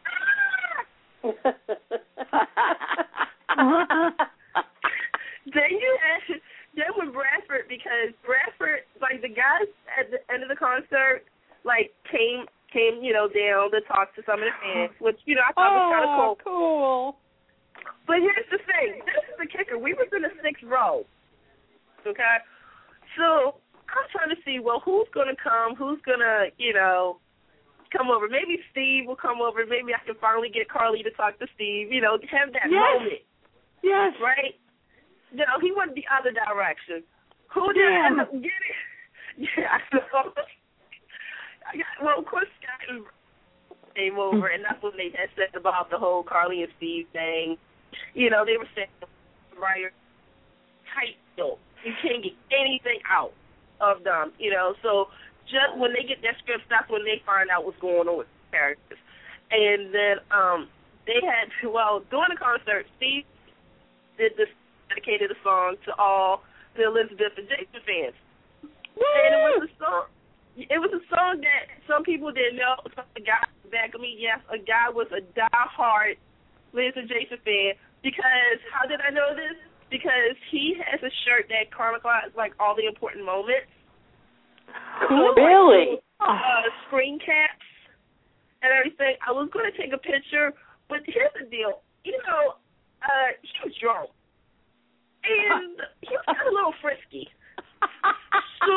Ah. Then you had, then when Bradford, because Bradford, like the guys at the end of the concert, like came, came, you know, down to talk to some of the fans, which, you know, I thought oh, was kind of cool. cool. But here's the thing. This is the kicker. We was in the sixth row, okay? So I was trying to see, well, who's going to come? Who's going to, you know, come over? Maybe Steve will come over. Maybe I can finally get Carly to talk to Steve, you know, have that yes. moment. Yes. Right? You know, he went the other direction. Who did yeah. I end up getting? Yeah, I know. I got, well, of course, Scott came over, and that's what they had said about the whole Carly and Steve thing. You know, they were saying, right, tight still. You can't get anything out of them, you know. So just when they get their scripts, that's when they find out what's going on with the characters. And then um, they had, well, during the concert, Steve did this, dedicated a song to all the Elizabeth and Jason fans. Woo! And it was a song. It was a song that some people didn't know. A guy back of me, yes, a guy was a diehard Liz and Jason fan. Because how did I know this? Because he has a shirt that chronicles like all the important moments. Cool. Really? Uh, screen caps and everything. I was going to take a picture, but here's the deal. You know, uh, he was drunk. And he was kind of a little frisky. So,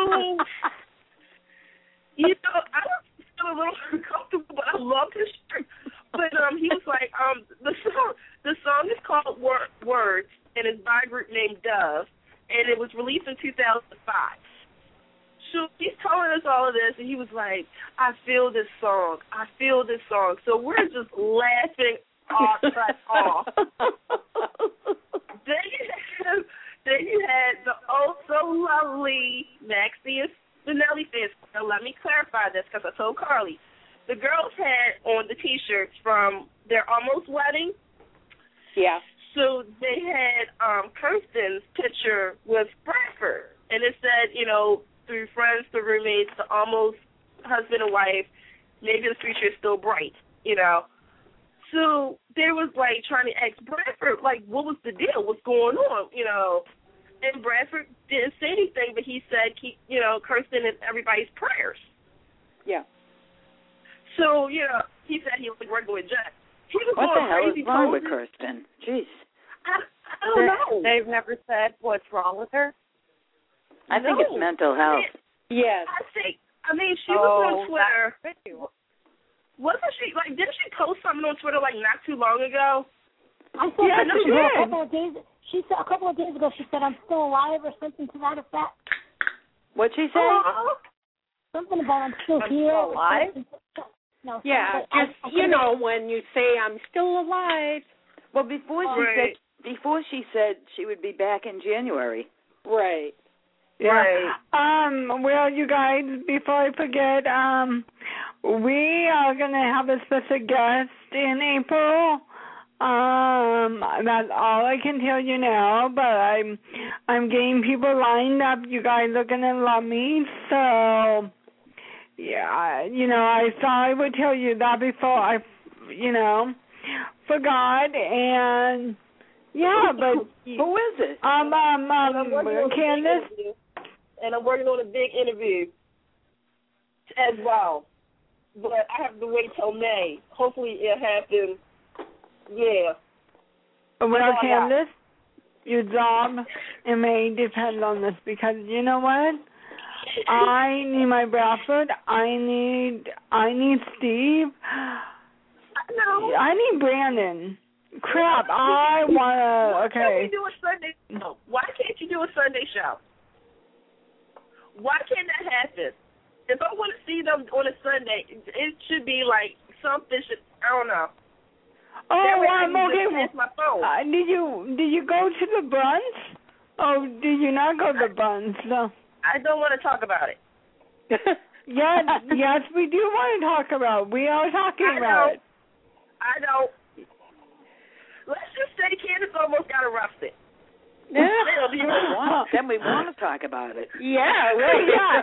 you know, I was still a little uncomfortable, but I loved his shirt. But um, he was like, um, the song, the song is called Wor- Words, and it's by a group named Dove, and it was released in two thousand five. So he's telling us all of this, and he was like, I feel this song. I feel this song. So we're just laughing our butts off. Then you had, then you had the oh-so-lovely Maxie and Spinelli fans. Now, let me clarify this, because I told Carly. The girls had on the T-shirts from their almost wedding. Yeah. So they had um, Kirsten's picture with Bradford, and it said, you know, through friends to roommates to almost husband and wife, maybe the future is still bright, you know. So there was, like, trying to ask Bradford, like, what was the deal? What's going on, you know? And Bradford didn't say anything, but he said, keep, you know, Kirsten in everybody's prayers. Yeah. So, you know, he said he was working with Jack. He was what the hell crazy is wrong poses. with Kirsten? Jeez. I, I don't know. They've never said what's wrong with her? I think no. it's mental health. Yes. I think, I mean, she oh, was on Twitter. That's Wasn't she, like, didn't she post something on Twitter, like, not too long ago? I saw yeah, something she a did. couple of days. She said a couple of days ago. She said, "I'm still alive" or something to that effect. What'd she say? Uh, Something about I'm still I'm here. still alive? No. Yeah, I, just I, I you know when you say I'm still alive. Well, before she right. said before she said she would be back in January. Right. Yeah. Right. Um, well, you guys, before I forget, um, we are going to have a special guest in April. Um, that's all I can tell you now, but I'm I'm getting people lined up. You guys are going to love me, so, yeah, you know, I thought I would tell you that before I, you know, forgot, and, yeah, but... Who is it? Um, um, um, Candace... and I'm working on a big interview as well. But I have to wait till May. Hopefully it'll happen. Yeah. Well, Candace, your job, it may depend on this because you know what? I need my Bradford. I need I need Steve. No. I need Brandon. Crap, I wanna. Okay. Why can't you do a Sunday? No. Why can't you do a Sunday show? Why can't that happen? If I want to see them on a Sunday, it should be like something should. I don't know. Oh, I'm okay. My phone. Uh, did you did you go to the brunch? Oh, did you not go to the brunch? No. I don't want to talk about it. yes, yes, we do want to talk about it. We are talking I about don't. it. I don't. Let's just say Candace almost got arrested. Yeah. Then we want to talk about it. Yeah, well, yeah.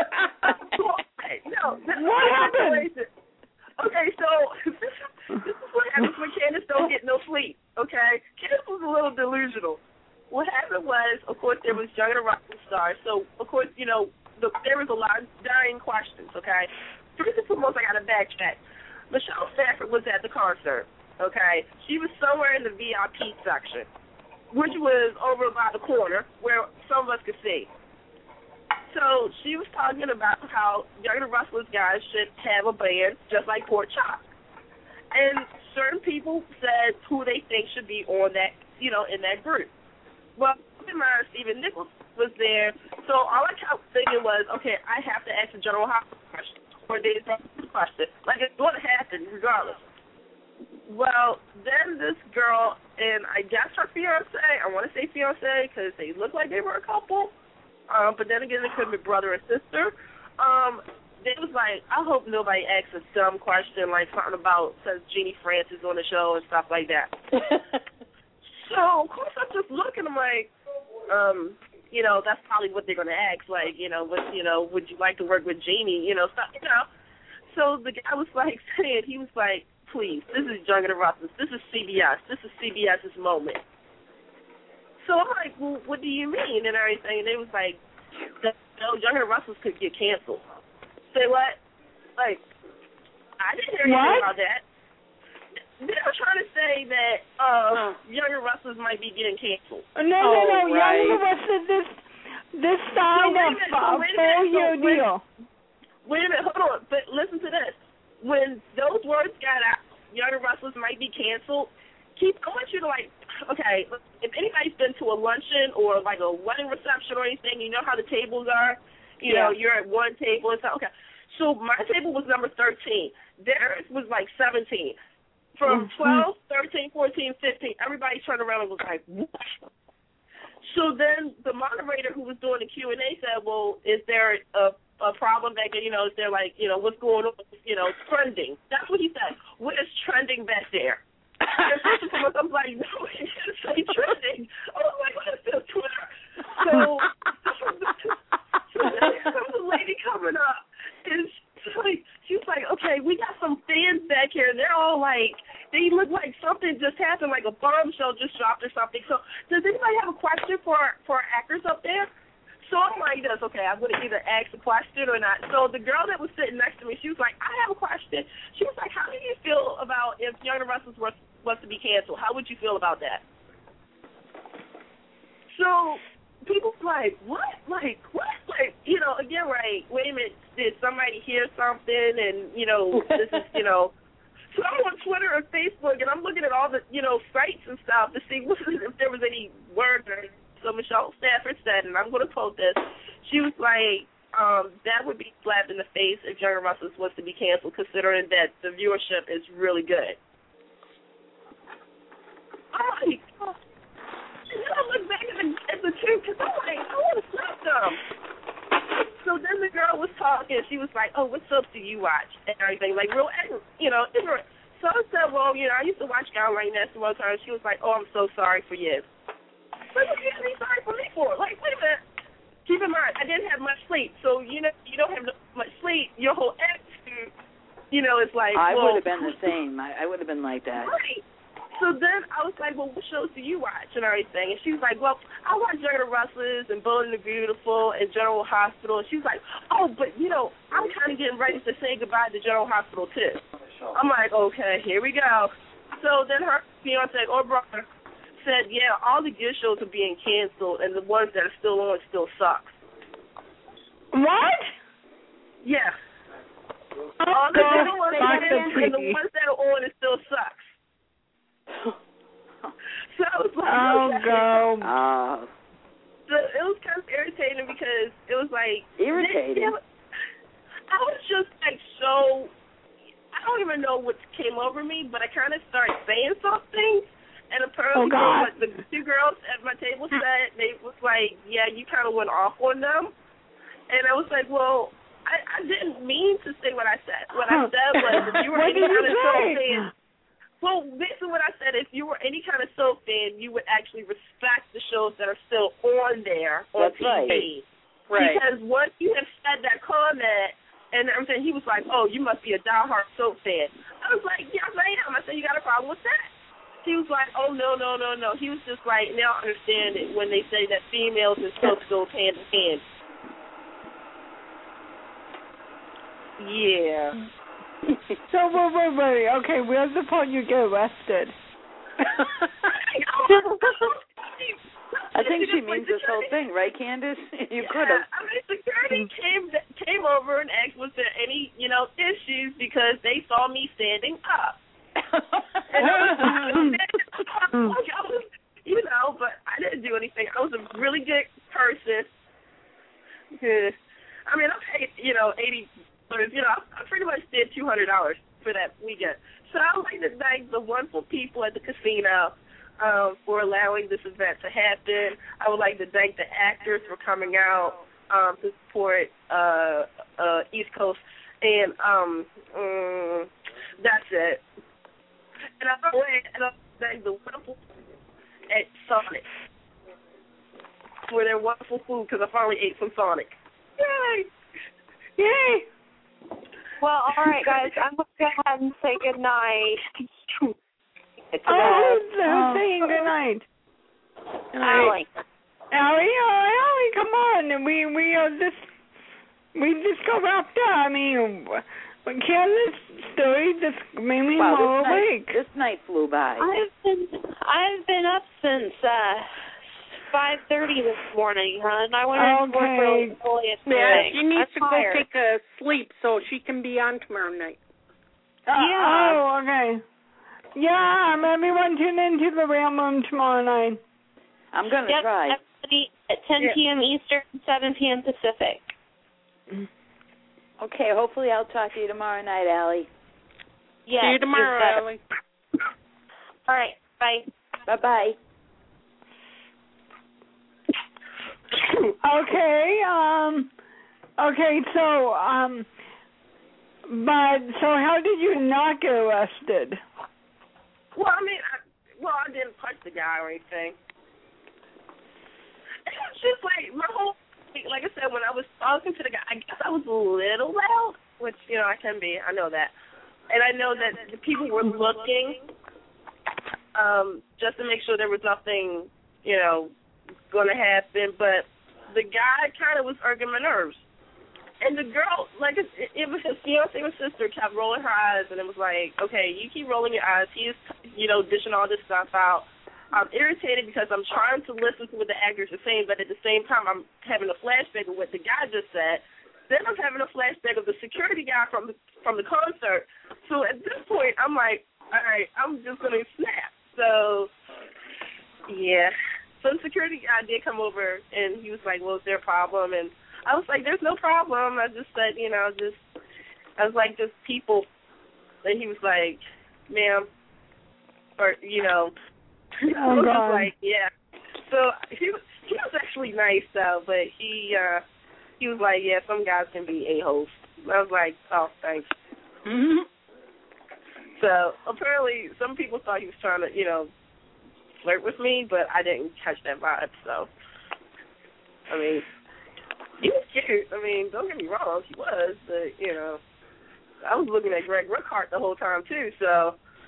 no, no, what happened? Okay, so this is, this is what happens when Candace don't get no sleep, okay? Candace was a little delusional. What happened was, of course, there was Young and the Rock Stars, so, of course, you know, the, there was a lot of dying questions, okay? First and foremost, I got to backtrack. Michelle Stafford was at the concert, okay? She was somewhere in the V I P section, which was over by the corner where some of us could see. So she was talking about how Young and the Restless guys should have a band just like Pork Chop. And certain people said who they think should be on that, you know, in that group. Well, keep in mind, Stephen Nichols was there, so all I kept thinking was, okay, I have to ask the General Hospital question, or they question. Like, it's going to happen regardless. Well, then this girl, and I guess her fiance, I want to say fiance because they look like they were a couple, um, but then again, they could be brother and sister. Um, they was like, I hope nobody asks a dumb question like something about says Jeannie Francis on the show and stuff like that. So, of course, I'm just looking, I'm like, um, you know, that's probably what they're going to ask, like, you know, what, you know, would you like to work with Jeannie, you know, stuff, you know. So the guy was like saying, he was like, please, this is Young and the Restless. This is C B S. This is CBS's moment. So I'm like, well, what do you mean and everything? And they was like, that, you know, Young and the Restless could get canceled. Say what? Like, I didn't hear anything about that. They were trying to say that uh, Young and the Restless might be getting canceled. No, no, oh, no. Right. Young and the Restless, this, this sign so of a four-year deal. Wait a minute, hold on. But listen to this. When those words got out, Young and the Restless might be canceled, keep, I want you to, like, okay, if anybody's been to a luncheon or, like, a wedding reception or anything, you know how the tables are? You yeah. know, you're at one table and stuff. Okay. So my table was number thirteen. Theirs was, like, seventeen. From twelve, thirteen, fourteen, fifteen, everybody turned around and was like, what? So then the moderator who was doing the Q and A said, well, is there a, a problem back there? You know, is there like, you know, what's going on, you know, trending? That's what he said. What is trending back there? And first and foremost, I'm like, no, he didn't say trending. I was like, what is this, Twitter? So, so there was a lady coming up, and she's like, she was like, okay, we got some fans back here, and they're all like, they look like something just happened, like a bombshell just dropped or something. So does anybody have a question for for our actors up there? So I'm like this, okay, I'm going to either ask a question or not. So the girl that was sitting next to me, she was like, I have a question. She was like, how do you feel about if Young and the Restless was, was to be canceled? How would you feel about that? So people were like, what? Like, what? Like, you know, again, right, wait a minute, did somebody hear something? And, you know, this is, you know. So I'm on Twitter or Facebook, and I'm looking at all the, you know, sites and stuff to see if there was any word or So Michelle Stafford said, and I'm going to quote this, she was like, um, that would be slapped in the face if Young and the Restless was to be canceled, considering that the viewership is really good. I'm like, oh. And then I look back at the, at the two, because I'm like, I want to slap them. So then the girl was talking, she was like, oh, what soaps do you watch? And everything, like real, you know, ignorant. So I said, well, you know, I used to watch Gown Like Nasty one time. She was like, oh, I'm so sorry for you. Like, what are you be sorry for me for? Like, wait a minute. Keep in mind, I didn't have much sleep. So, you know, you don't have much sleep. Your whole attitude, you know, is like, I well, would have been the same. I, I would have been like that. Right. So then I was like, well, what shows do you watch and everything? And she was like, well, I watch Young and the Restless and Bold and the Beautiful and General Hospital. And she was like, oh, but, you know, I'm kind of getting ready to say goodbye to General Hospital, too. I'm like, okay, here we go. So then her fiance or brother said, yeah, all the good shows are being canceled and the ones that are still on still sucks. What? Yeah. Oh, all the good ones are and the ones that are on it still sucks. So I was like, oh, okay. go. Oh. So it was kind of irritating because it was like irritating. They, I was just like so. I don't even know what came over me, but I kind of started saying something, and apparently, oh, God. what the two girls at my table said, they was like, "Yeah, you kind of went off on them," and I was like, "Well, I, I didn't mean to say what I said. What I said was, if you were what any did kind you of say? soul fan." Well, basically what I said, if you were any kind of soap fan, you would actually respect the shows that are still on there on That's T V. Right. Right. Because once you have said that comment, and everything, he was like, oh, you must be a diehard soap fan. I was like, yes, I am. I said, you got a problem with that? He was like, oh, no, no, no, no. He was just like, now I understand it when they say that females and soap goes hand in hand. Yeah. So, wait, wait, wait. Okay, where's the point you get arrested? I think she means this whole thing, right, Candace? You yeah, could have. I mean, security came came over and asked was there any, you know, issues because they saw me standing up. And I was, I was, you know, but I didn't do anything. I was a really good person. I mean, I paid, you know, eighty. You know, I pretty much did two hundred dollars for that weekend. So I would like to thank the wonderful people at the casino um, for allowing this event to happen. I would like to thank the actors for coming out um, to support uh, uh, East Coast. And um, um, that's it. And I would like to thank the wonderful at Sonic for their wonderful food because I finally ate some Sonic. Yay! Yay! Well, all right, guys, I'm going to go ahead and say good night. Oh, who's saying good night? Allie. Allie, oh, Allie, come on. We we are just we just got wrapped up. I mean, Candace's story just made me wow, more this night, awake. this night flew by. I've been I've been up since uh five thirty this morning, huh? And I went okay. to work really early at Yeah, she needs I'm to tired. go take a sleep so she can be on tomorrow night. Uh, Yeah. Oh, okay. Yeah, everyone tune into the Realm Room tomorrow night. I'm going to yep, try. Everybody at ten Yeah. p.m. Eastern, seven p.m. Pacific. Okay, hopefully I'll talk to you tomorrow night, Allie. Yes, See you tomorrow, you're Allie. All right, bye. Bye-bye. Okay, um, okay, so, um, but, so how did you not get arrested? Well, I mean, I, well, I didn't punch the guy or anything. It was just like, my whole, like I said, when I was talking to the guy, I guess I was a little loud, which, you know, I can be, I know that. And I know that the people were looking um, just to make sure there was nothing, you know, going to happen, but the guy kind of was irking my nerves. And the girl, like, it, it was his fiance and sister kept rolling her eyes, and it was like, okay, you keep rolling your eyes. He is, you know, dishing all this stuff out. I'm irritated because I'm trying to listen to what the actors are saying, but at the same time, I'm having a flashback of what the guy just said. Then I'm having a flashback of the security guy from the, from the concert. So at this point, I'm like, all right, I'm just going to snap. So, yeah. So the security guy did come over, and he was like, well, is there a problem? And I was like, there's no problem. I just said, you know, just, I was like, just people. And he was like, ma'am, or, you know, Oh, I was God. like, yeah. So he was, he was actually nice, though, but he, uh, he was like, yeah, some guys can be a-holes. I was like, oh, thanks. Mm-hmm. So apparently some people thought he was trying to, you know, flirt with me, but I didn't catch that vibe, so. I mean, he was cute. I mean, don't get me wrong, he was, but, you know, I was looking at Greg Rookhart the whole time, too, so,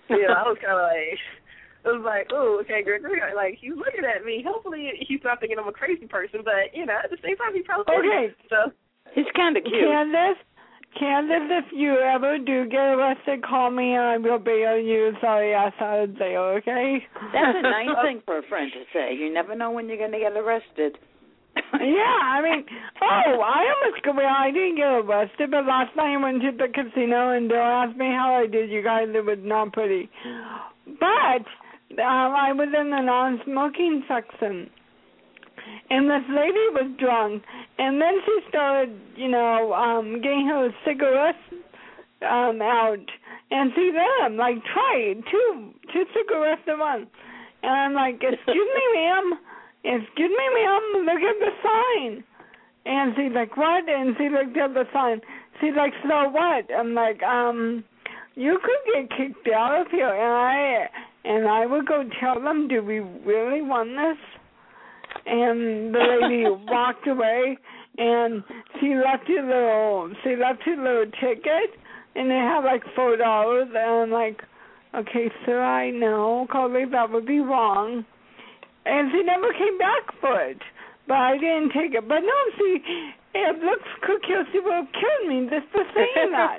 You know, I was kind of like, it was like, oh, okay, Gregory, like, he's looking at me. Hopefully he's not thinking I'm a crazy person, but, you know, at the same time, he probably okay. is. So. He's kind of cute. Candace, Candace, if you ever do get arrested, call me and I will bail you. Sorry, I saw it there, okay? That's a nice thing for a friend to say. You never know when you're going to get arrested. Yeah, I mean, oh, I almost, well, I didn't get arrested, but last night I went to the casino and don't ask me how I did, you guys, it was not pretty. But um, I was in the non-smoking section, and this lady was drunk, and then she started, you know, um, getting her cigarettes um, out, and see them, like, try it, two, two cigarettes a month. And I'm like, excuse me, ma'am, excuse me, ma'am, look at the sign. And she's like, what? And she looked at the sign. She's like, so what? I'm like, um, you could get kicked out of here. And I, and I would go tell them, do we really want this? And the lady walked away, and she left her little, she left her little ticket, and it had like four dollars. And I'm like, okay, sir, I know, Carly, that would be wrong. And she never came back for it, but I didn't take it. But no, see, it looks cookie. She would have killed me just for saying that.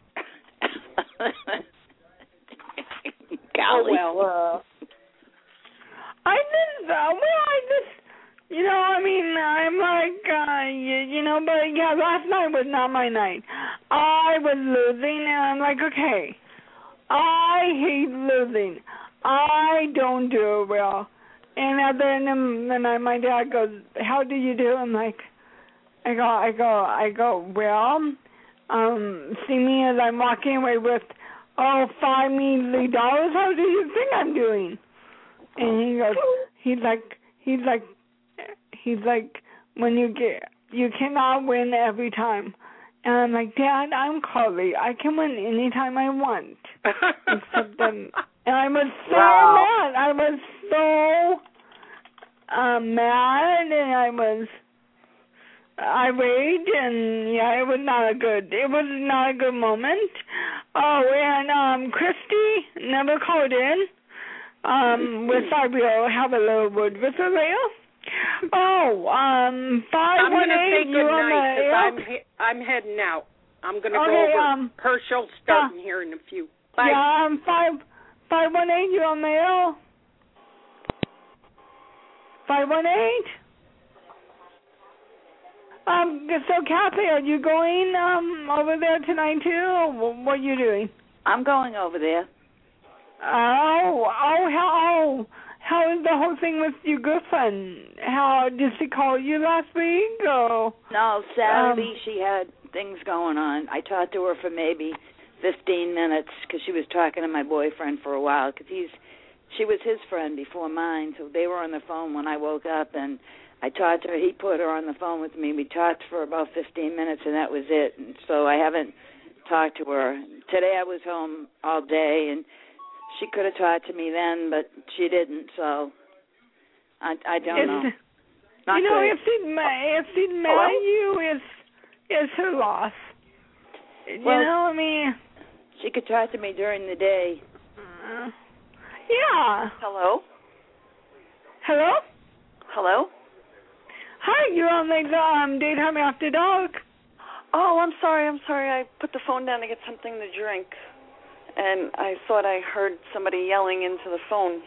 Golly. Oh, well. I just, uh, well, I just, you know, I mean, I'm like, uh, you, you know, but yeah, last night was not my night. I was losing, and I'm like, okay, I hate losing. I don't do it well. And then the night, my dad goes, how do you do? I'm like, I go, I go, I go, well, um, see me as I'm walking away with, oh, five measly dollars, how do you think I'm doing? And he goes, he's like, he's like, he's like, when you get, you cannot win every time. And I'm like, Dad, I'm Carly. I can win anytime I want. Except then, and I was so wow. mad. I was so uh, mad, and I was irate, and yeah, it was not a good, it was not a good moment. Oh, and um, Christy never called in. Um, we thought we'll have a little word with her later. Oh, um, five one eight. I'm going to say good night because I'm, he- I'm heading out. I'm going to okay, go over. Um, Herschel's starting uh, here in a few. Bye. Yeah, um, five five one eight. You on the air? Five one eight. Um, so Kathy, are you going um over there tonight too, or what are you doing? I'm going over there. Oh, oh, how, how is the whole thing with your girlfriend? How, did she call you last week, or? No, Saturday um, she had things going on. I talked to her for maybe fifteen minutes because she was talking to my boyfriend for a while because he's, she was his friend before mine, so they were on the phone when I woke up, and I talked to her. He put her on the phone with me. We talked for about fifteen minutes, and that was it. And so I haven't talked to her. Today I was home all day, and she could have talked to me then, but she didn't, so I, I don't it's, know. Not you know, good. if she'd, ma- if she'd marry you, it's, it's her loss. You well, know, I mean... She could talk to me during the day. Uh, yeah. Hello? Hello? Hello? Hi, you're on the um, Daytime After Dark. Oh, I'm sorry, I'm sorry. I put the phone down to get something to drink. And I thought I heard somebody yelling into the phone.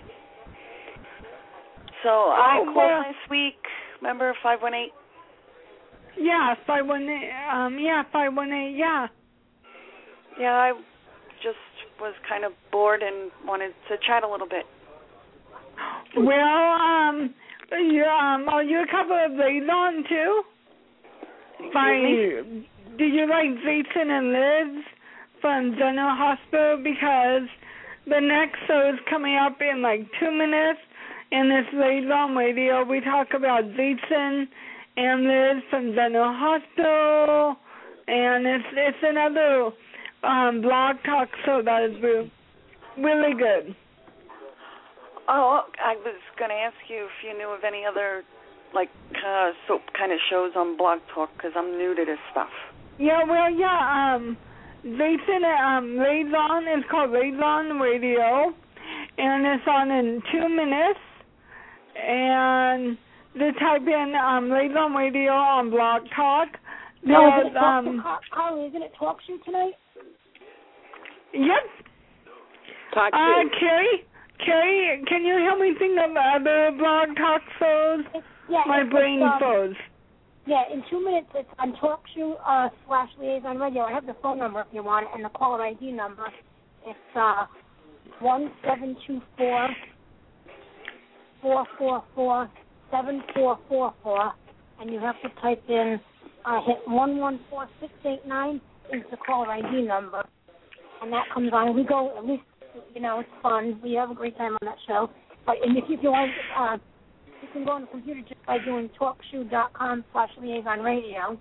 So oh, I called well, last week. Remember five one eight? Yeah, five one eight. Um, yeah, five one eight. Yeah. Yeah, I just was kind of bored and wanted to chat a little bit. Well, um, you, um, are you a couple of Liz on too? Excuse By, me? do you like Jason and Liz from General Hospital? Because the next show is coming up in like two minutes, and this Liz on radio. We talk about Jason and Liz from General Hospital, and it's it's another um, blog talk show that is really, really good. Oh, I was going to ask you if you knew of any other, like, uh, soap kind of shows on Blog Talk, because I'm new to this stuff. Yeah, well, yeah, um, Jason um, Liaison. It's called Liaison Radio, and it's on in two minutes. And just type in um, Liaison Radio on Blog Talk. No, There's, isn't it talk um, Car- Carly, isn't it Talk Show tonight? Yep. Talk uh, to Carrie, Carrie, can you help me think of other Blog Talk shows? It's, yeah, My it's, brain um, froze. Yeah, in two minutes it's on Talk Show uh, slash Liaison Radio. I have the phone number if you want it and the caller I D number. It's uh one seven two four four four four seven four four four, and you have to type in uh, hit one one four six eight nine is the caller I D number, and that comes on. We go at least, you know, it's fun. We have a great time on that show. But and if, if you want, uh, you can go on the computer just by doing talkshoe dot com slash liaison radio.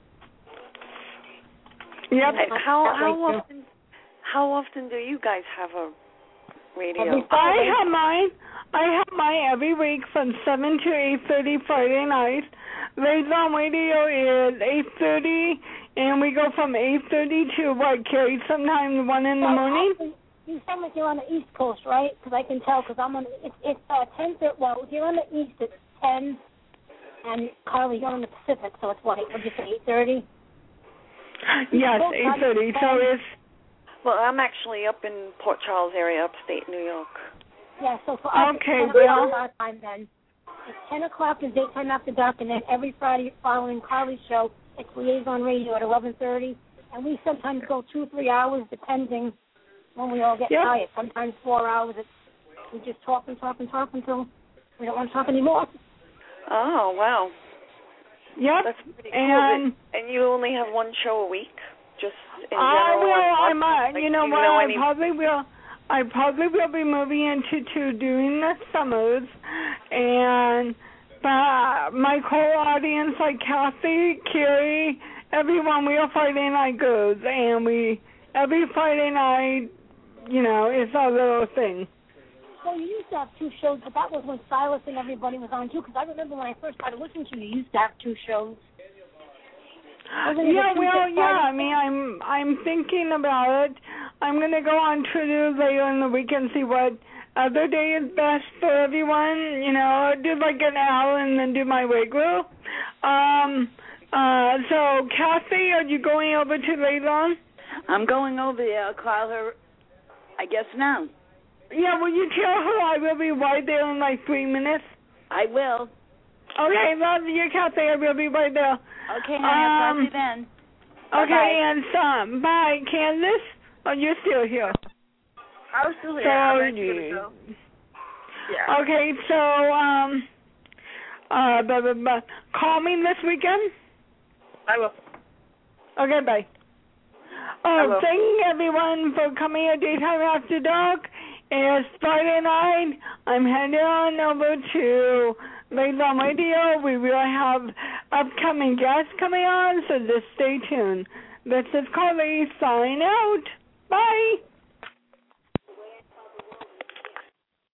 Yep. How how often how often do you guys have a radio? I have mine. I have mine every week from seven to eight thirty Friday night. Liaison Radio is eight thirty, and we go from eight thirty to what, Carrie? Sometimes one in the Well, morning. actually, you sound like you're on the East Coast, right? Because I can tell. Because I'm on. It's it's uh, ten. Well, if you're on the East, it's ten, and Carly, you're on the Pacific, so it's what? What'd you say? Eight thirty. Yes, eight thirty. So it's. Well, I'm actually up in Port Charles area, upstate New York. Yeah, so for us, Okay, it's ten well. o'clock our time then. It's ten o'clock is daytime after dark, and then every Friday following Carly's show, it's Liaison Radio at eleven thirty, and we sometimes go two, three hours, depending when we all get Yep. tired. Sometimes four hours. It's, we just talk and talk and talk until we don't want to talk anymore. Oh, wow. Yep. That's pretty cool. And and you only have one show a week? Just in I general? will. or I'm. what? Uh, Like, you know do what? you know I any... probably will. I probably will be moving into to doing the summers, and but my core audience, like Kathy, Carrie, everyone, we are Friday night goes, and we every Friday night, you know, it's our little thing. So you used to have two shows, but that was when Silas and everybody was on too. Because I remember when I first started listening to you, you used to have two shows. Wasn't it Yeah, a well, Tuesday, yeah. Friday? I mean, I'm I'm thinking about it. I'm gonna go on Twitter later in the week and see what other day is best for everyone. You know, do like an hour and then do my wiggle. Um. Uh. So, Kathy, are you going over to Liaison? I'm going over there. I'll call her, I guess, now. Yeah. Will you tell her I will be right there in like three minutes? I will. Okay. Love you, Kathy. I will be right there. Okay, honey, I'll talk to Um, you then. Okay, Bye-bye. and some. Bye, Candace. Oh, you're still here. I was still here. So I'm actually you- gonna go. Yeah. Okay, so um, uh, blah, blah, blah. Call me this weekend. I will. Okay, bye. I Oh, will. thank everyone for coming at Daytime After Dark. It's Friday night. I'm heading on over to Liaison Radio. We will have upcoming guests coming on, so just stay tuned. This is Carly. Sign out. Bye.